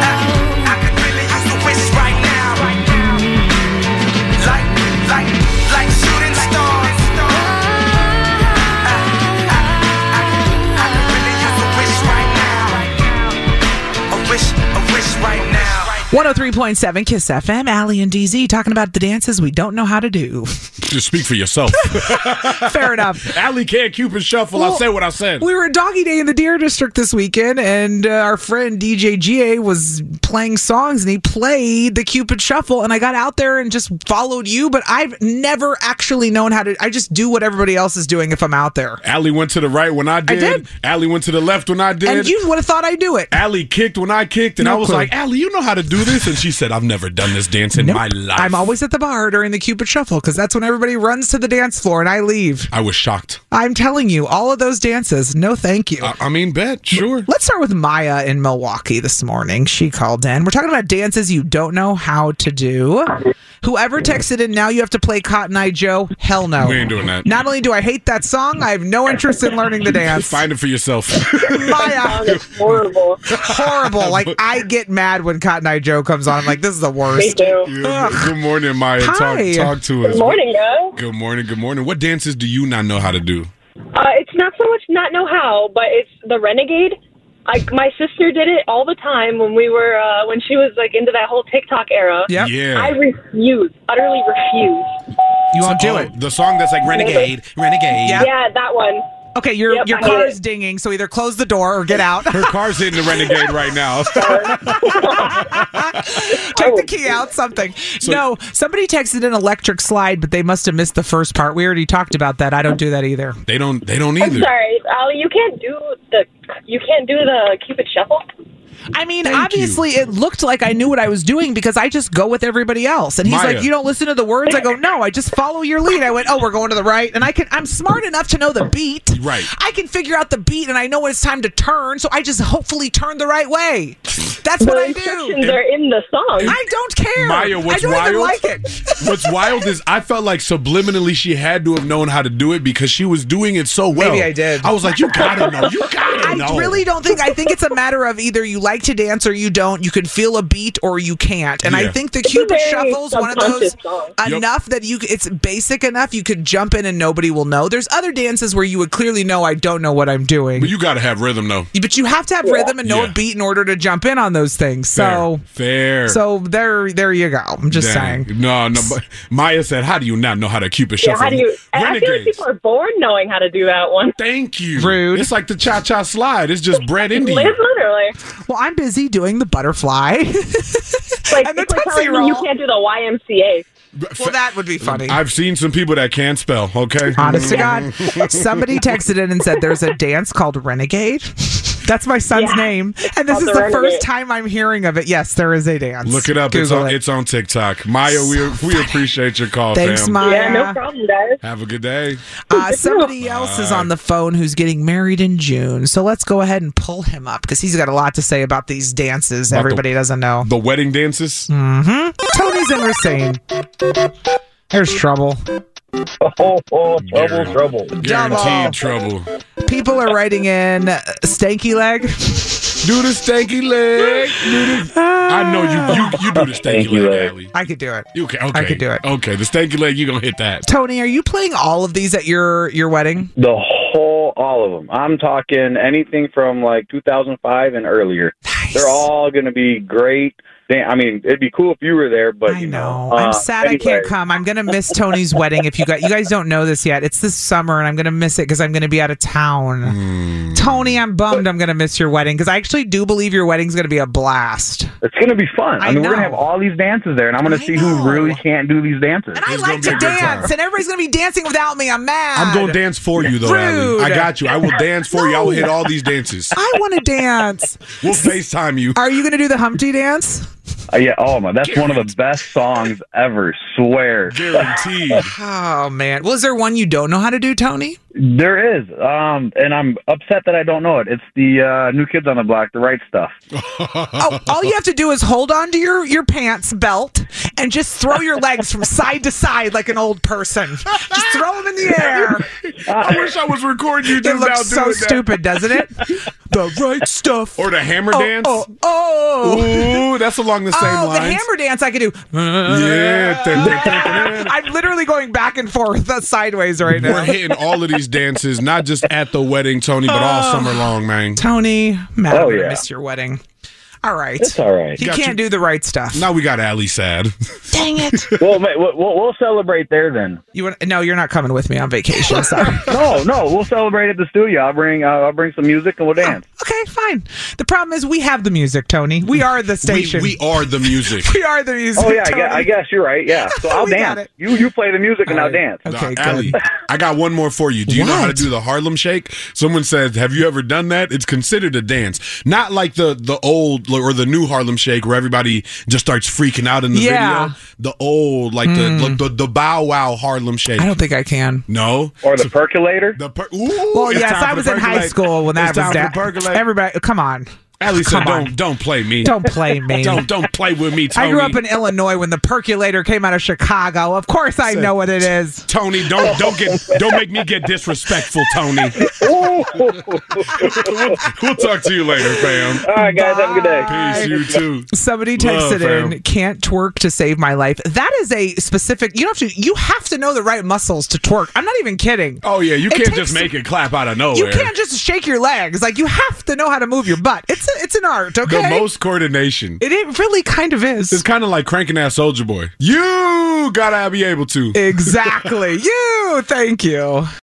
one oh three point seven Kiss F M, Allie and D Z talking about the dances we don't know how to do. Just speak for yourself. Fair enough. Allie can't Cupid shuffle. Well, I said what I said. We were at Doggy Day in the Deer District this weekend, and uh, our friend D J G A was playing songs, and he played the Cupid Shuffle, and I got out there and just followed you, but I've never actually known how to. I just do what everybody else is doing if I'm out there. Allie went to the right when I did. did. Allie went to the left when I did. And you would have thought I'd do it. Allie kicked when I kicked, and No I was clue. like, Allie, you know how to do this? And she said, I've never done this dance in Nope. my life. I'm always at the bar during the Cupid Shuffle because that's when everybody runs to the dance floor and I leave. I was shocked. I'm telling you, all of those dances, no thank you. I, I mean, bet, sure. Let's start with Maya in Milwaukee this morning. She called in. We're talking about dances you don't know how to do. Whoever texted in, now you have to play Cotton Eye Joe. Hell no. We ain't doing that. Not only do I hate that song, I have no interest in learning the dance. Find it for yourself. Maya. It's horrible. Horrible. Like, I get mad when Cotton Eye Joe comes on. I'm like, this is the worst. Me too. Yeah, good morning, Maya. Hi. Talk, talk to us. Good morning, guys. Good morning. Good morning. What dances do you not know how to do? Uh, it's not so much not know how, but it's the Renegade. Like my sister did it all the time when we were uh, when she was like into that whole TikTok era. Yep. Yeah. I refuse, utterly refuse. You won't do Oh, it. The song that's like Renegade, Renegade. Yeah. Yeah, that one. Okay, your Yep, your I hate car is it. dinging, so either close the door or get out. Her car's hitting the Renegade right now. Take the key out, something. no, somebody texted an electric slide, but they must have missed the first part. We already talked about that. I don't do that either. They don't. They don't I'm either. sorry, Ali. You can't do the you can't do the Cupid shuffle. I mean, Thank obviously, it looked like I knew what I was doing because I just go with everybody else. And he's Maya. like, "You don't listen to the words." I go, "No, I just follow your lead." I went, "Oh, we're going to the right," and I can. I'm smart enough to know the beat. Right. I can figure out the beat, and I know when it's time to turn. So I just hopefully turn the right way. That's The what I do. instructions are in the song. I don't care. Maya, I what's don't wild? even like it. What's wild is I felt like subliminally she had to have known how to do it because she was doing it so well. Maybe I did. I was like, you gotta know. You gotta I know. really don't think. I think it's a matter of either you like to dance or you don't. You can feel a beat or you can't. And I Yeah. think the It's a Cupid very Shuffle's one of those subconscious song. Yep. enough that you. It's basic enough you could jump in and nobody will know. There's other dances where you would clearly know I don't know what I'm doing. But you gotta have rhythm though. But you have to have rhythm and know Yeah. a beat in order to jump in on those things. So, fair. so there, there you go. I'm just Dang. saying. No, no. But Maya said, "How do you not know how to Cupid Yeah, shuffle?" how do you? And I feel like Renegades. people are born knowing how to do that one. Thank you. Rude. It's like the cha cha slide. It's just bred into you. Literally. Well, I'm busy doing the butterfly. Like, And the it's like Tootsie telling me you Roll. can't do the Y M C A. Well, that would be funny. I've seen some people that can't spell. Okay. Honest to God, somebody texted in and said there's a dance called Renegade. That's my son's Yeah, name, and this called is the the Renegade. first time I'm hearing of it. Yes, there is a dance. Look it up. It's Google on, it. it's on TikTok. Maya, we we appreciate your call, Thanks, fam. Maya. Yeah, no problem, guys. Have a good day. Uh, somebody else is on the phone who's getting married in June. So let's go ahead and pull him up because he's got a lot to say about these dances About everybody the- doesn't know. The wedding dances. Mm-hmm. Tony's in Racine. There's trouble. Oh, oh, trouble, trouble. Guaranteed trouble. People are writing in uh, stanky leg. Do the stanky leg. Do the- I know you, you. You do the stanky, Stanky leg, leg. Allie. I could do it. You can. Okay. I could do it. Okay. The stanky leg. You gonna hit that? Tony, are you playing all of these at your your wedding? The whole, all of them. I'm talking anything from like two thousand five and earlier. Nice. They're all going to be great. They- I mean, it'd be cool if you were there, but I you know. know. I'm uh, sad I anyway. can't come. I'm gonna miss Tony's wedding. If you guys, you guys don't know this yet, it's this summer, and I'm gonna miss it because I'm gonna be out of town. Hmm. Tony, I'm bummed. I'm gonna miss your wedding because I actually do believe your wedding's gonna be a blast. It's going to be fun. I, I mean, we're going know. to have all these dances there, and I'm going I to see know. who really can't do these dances. And I It's like gonna be to a good time. dance, and everybody's gonna be dancing without me. I'm mad. I'm gonna dance for you though, Allie. Rude. I got you. I will dance for you. I will hit all these dances. I want to dance. We'll FaceTime you. Are you gonna do the Humpty dance? Uh, yeah, oh my, that's one of the best songs ever. Swear. Guaranteed. Oh man. Well, is there one you don't know how to do, Tony? There is, um, and I'm upset that I don't know it. It's the uh, New Kids on the Block, the right stuff. Oh, all you have to do is hold on to your, your pants belt and just throw your legs from side to side like an old person. Just throw them in the air. I wish I was recording you It just now looks so doing that. stupid, doesn't it? The right stuff. Or the hammer Oh, dance. oh, oh. Ooh, that's along the same Oh, lines. the hammer dance I could do. Yeah. Dun, dun, dun, dun. I'm literally going back and forth uh, sideways right now. We're hitting all of these dances, not just at the wedding, Tony, but all Oh. summer long, man. Tony, Matt, Oh, I'm gonna yeah. miss your wedding. All right. It's all right. He Got can't you. do the right stuff. Now we got Allie sad. Dang it. Well, mate, we'll, we'll we'll celebrate there then. You want, no, you're not coming with me on vacation. Sorry. No, no, we'll celebrate at the studio. I'll bring uh, I'll bring some music and we'll dance. Okay, fine. The problem is we have the music, Tony. We are the We, station. we are the music. We are the music. Oh yeah, I Tony. guess, I guess you're right. Yeah, so I'll We got dance. it. You you play the music and All I'll right. dance. Okay, Now, Allie, good. I got one more for you. Do you know how to What? do the Harlem Shake? Someone said, "Have you ever done that?" It's considered a dance, not like the the old or the new Harlem Shake where everybody just starts freaking out in the Yeah. video. The old, like the, like the the Bow Wow Harlem Shake. I don't think I can. No, Or the percolator. the per- Ooh, Well, it's yes, time I for was the in high percolate. school when that It's was time that. for the percolate. Everybody, come on. Allie Come said, on. "Don't don't play me. Don't play me. don't don't play with me, Tony." I grew up in Illinois when the percolator came out of Chicago. Of course, I know what it is. Tony, don't don't get don't make me get disrespectful, Tony. we'll, we'll talk to you later, fam. All right, guys, have a good day. Peace, you too. Somebody Love, texted in, fam. "Can't twerk to save my life." That is a specific. You don't have to. You have to know the right muscles to twerk. I'm not even kidding. Oh yeah, you It can't takes- just make it clap out of nowhere. You can't just shake your legs. Like you have to know how to move your butt. It's a, it's an art. Okay. The most coordination. It, it really kind of is. It's kind of like cranking that Soldier Boy. You gotta be able to. Exactly. You. Thank you.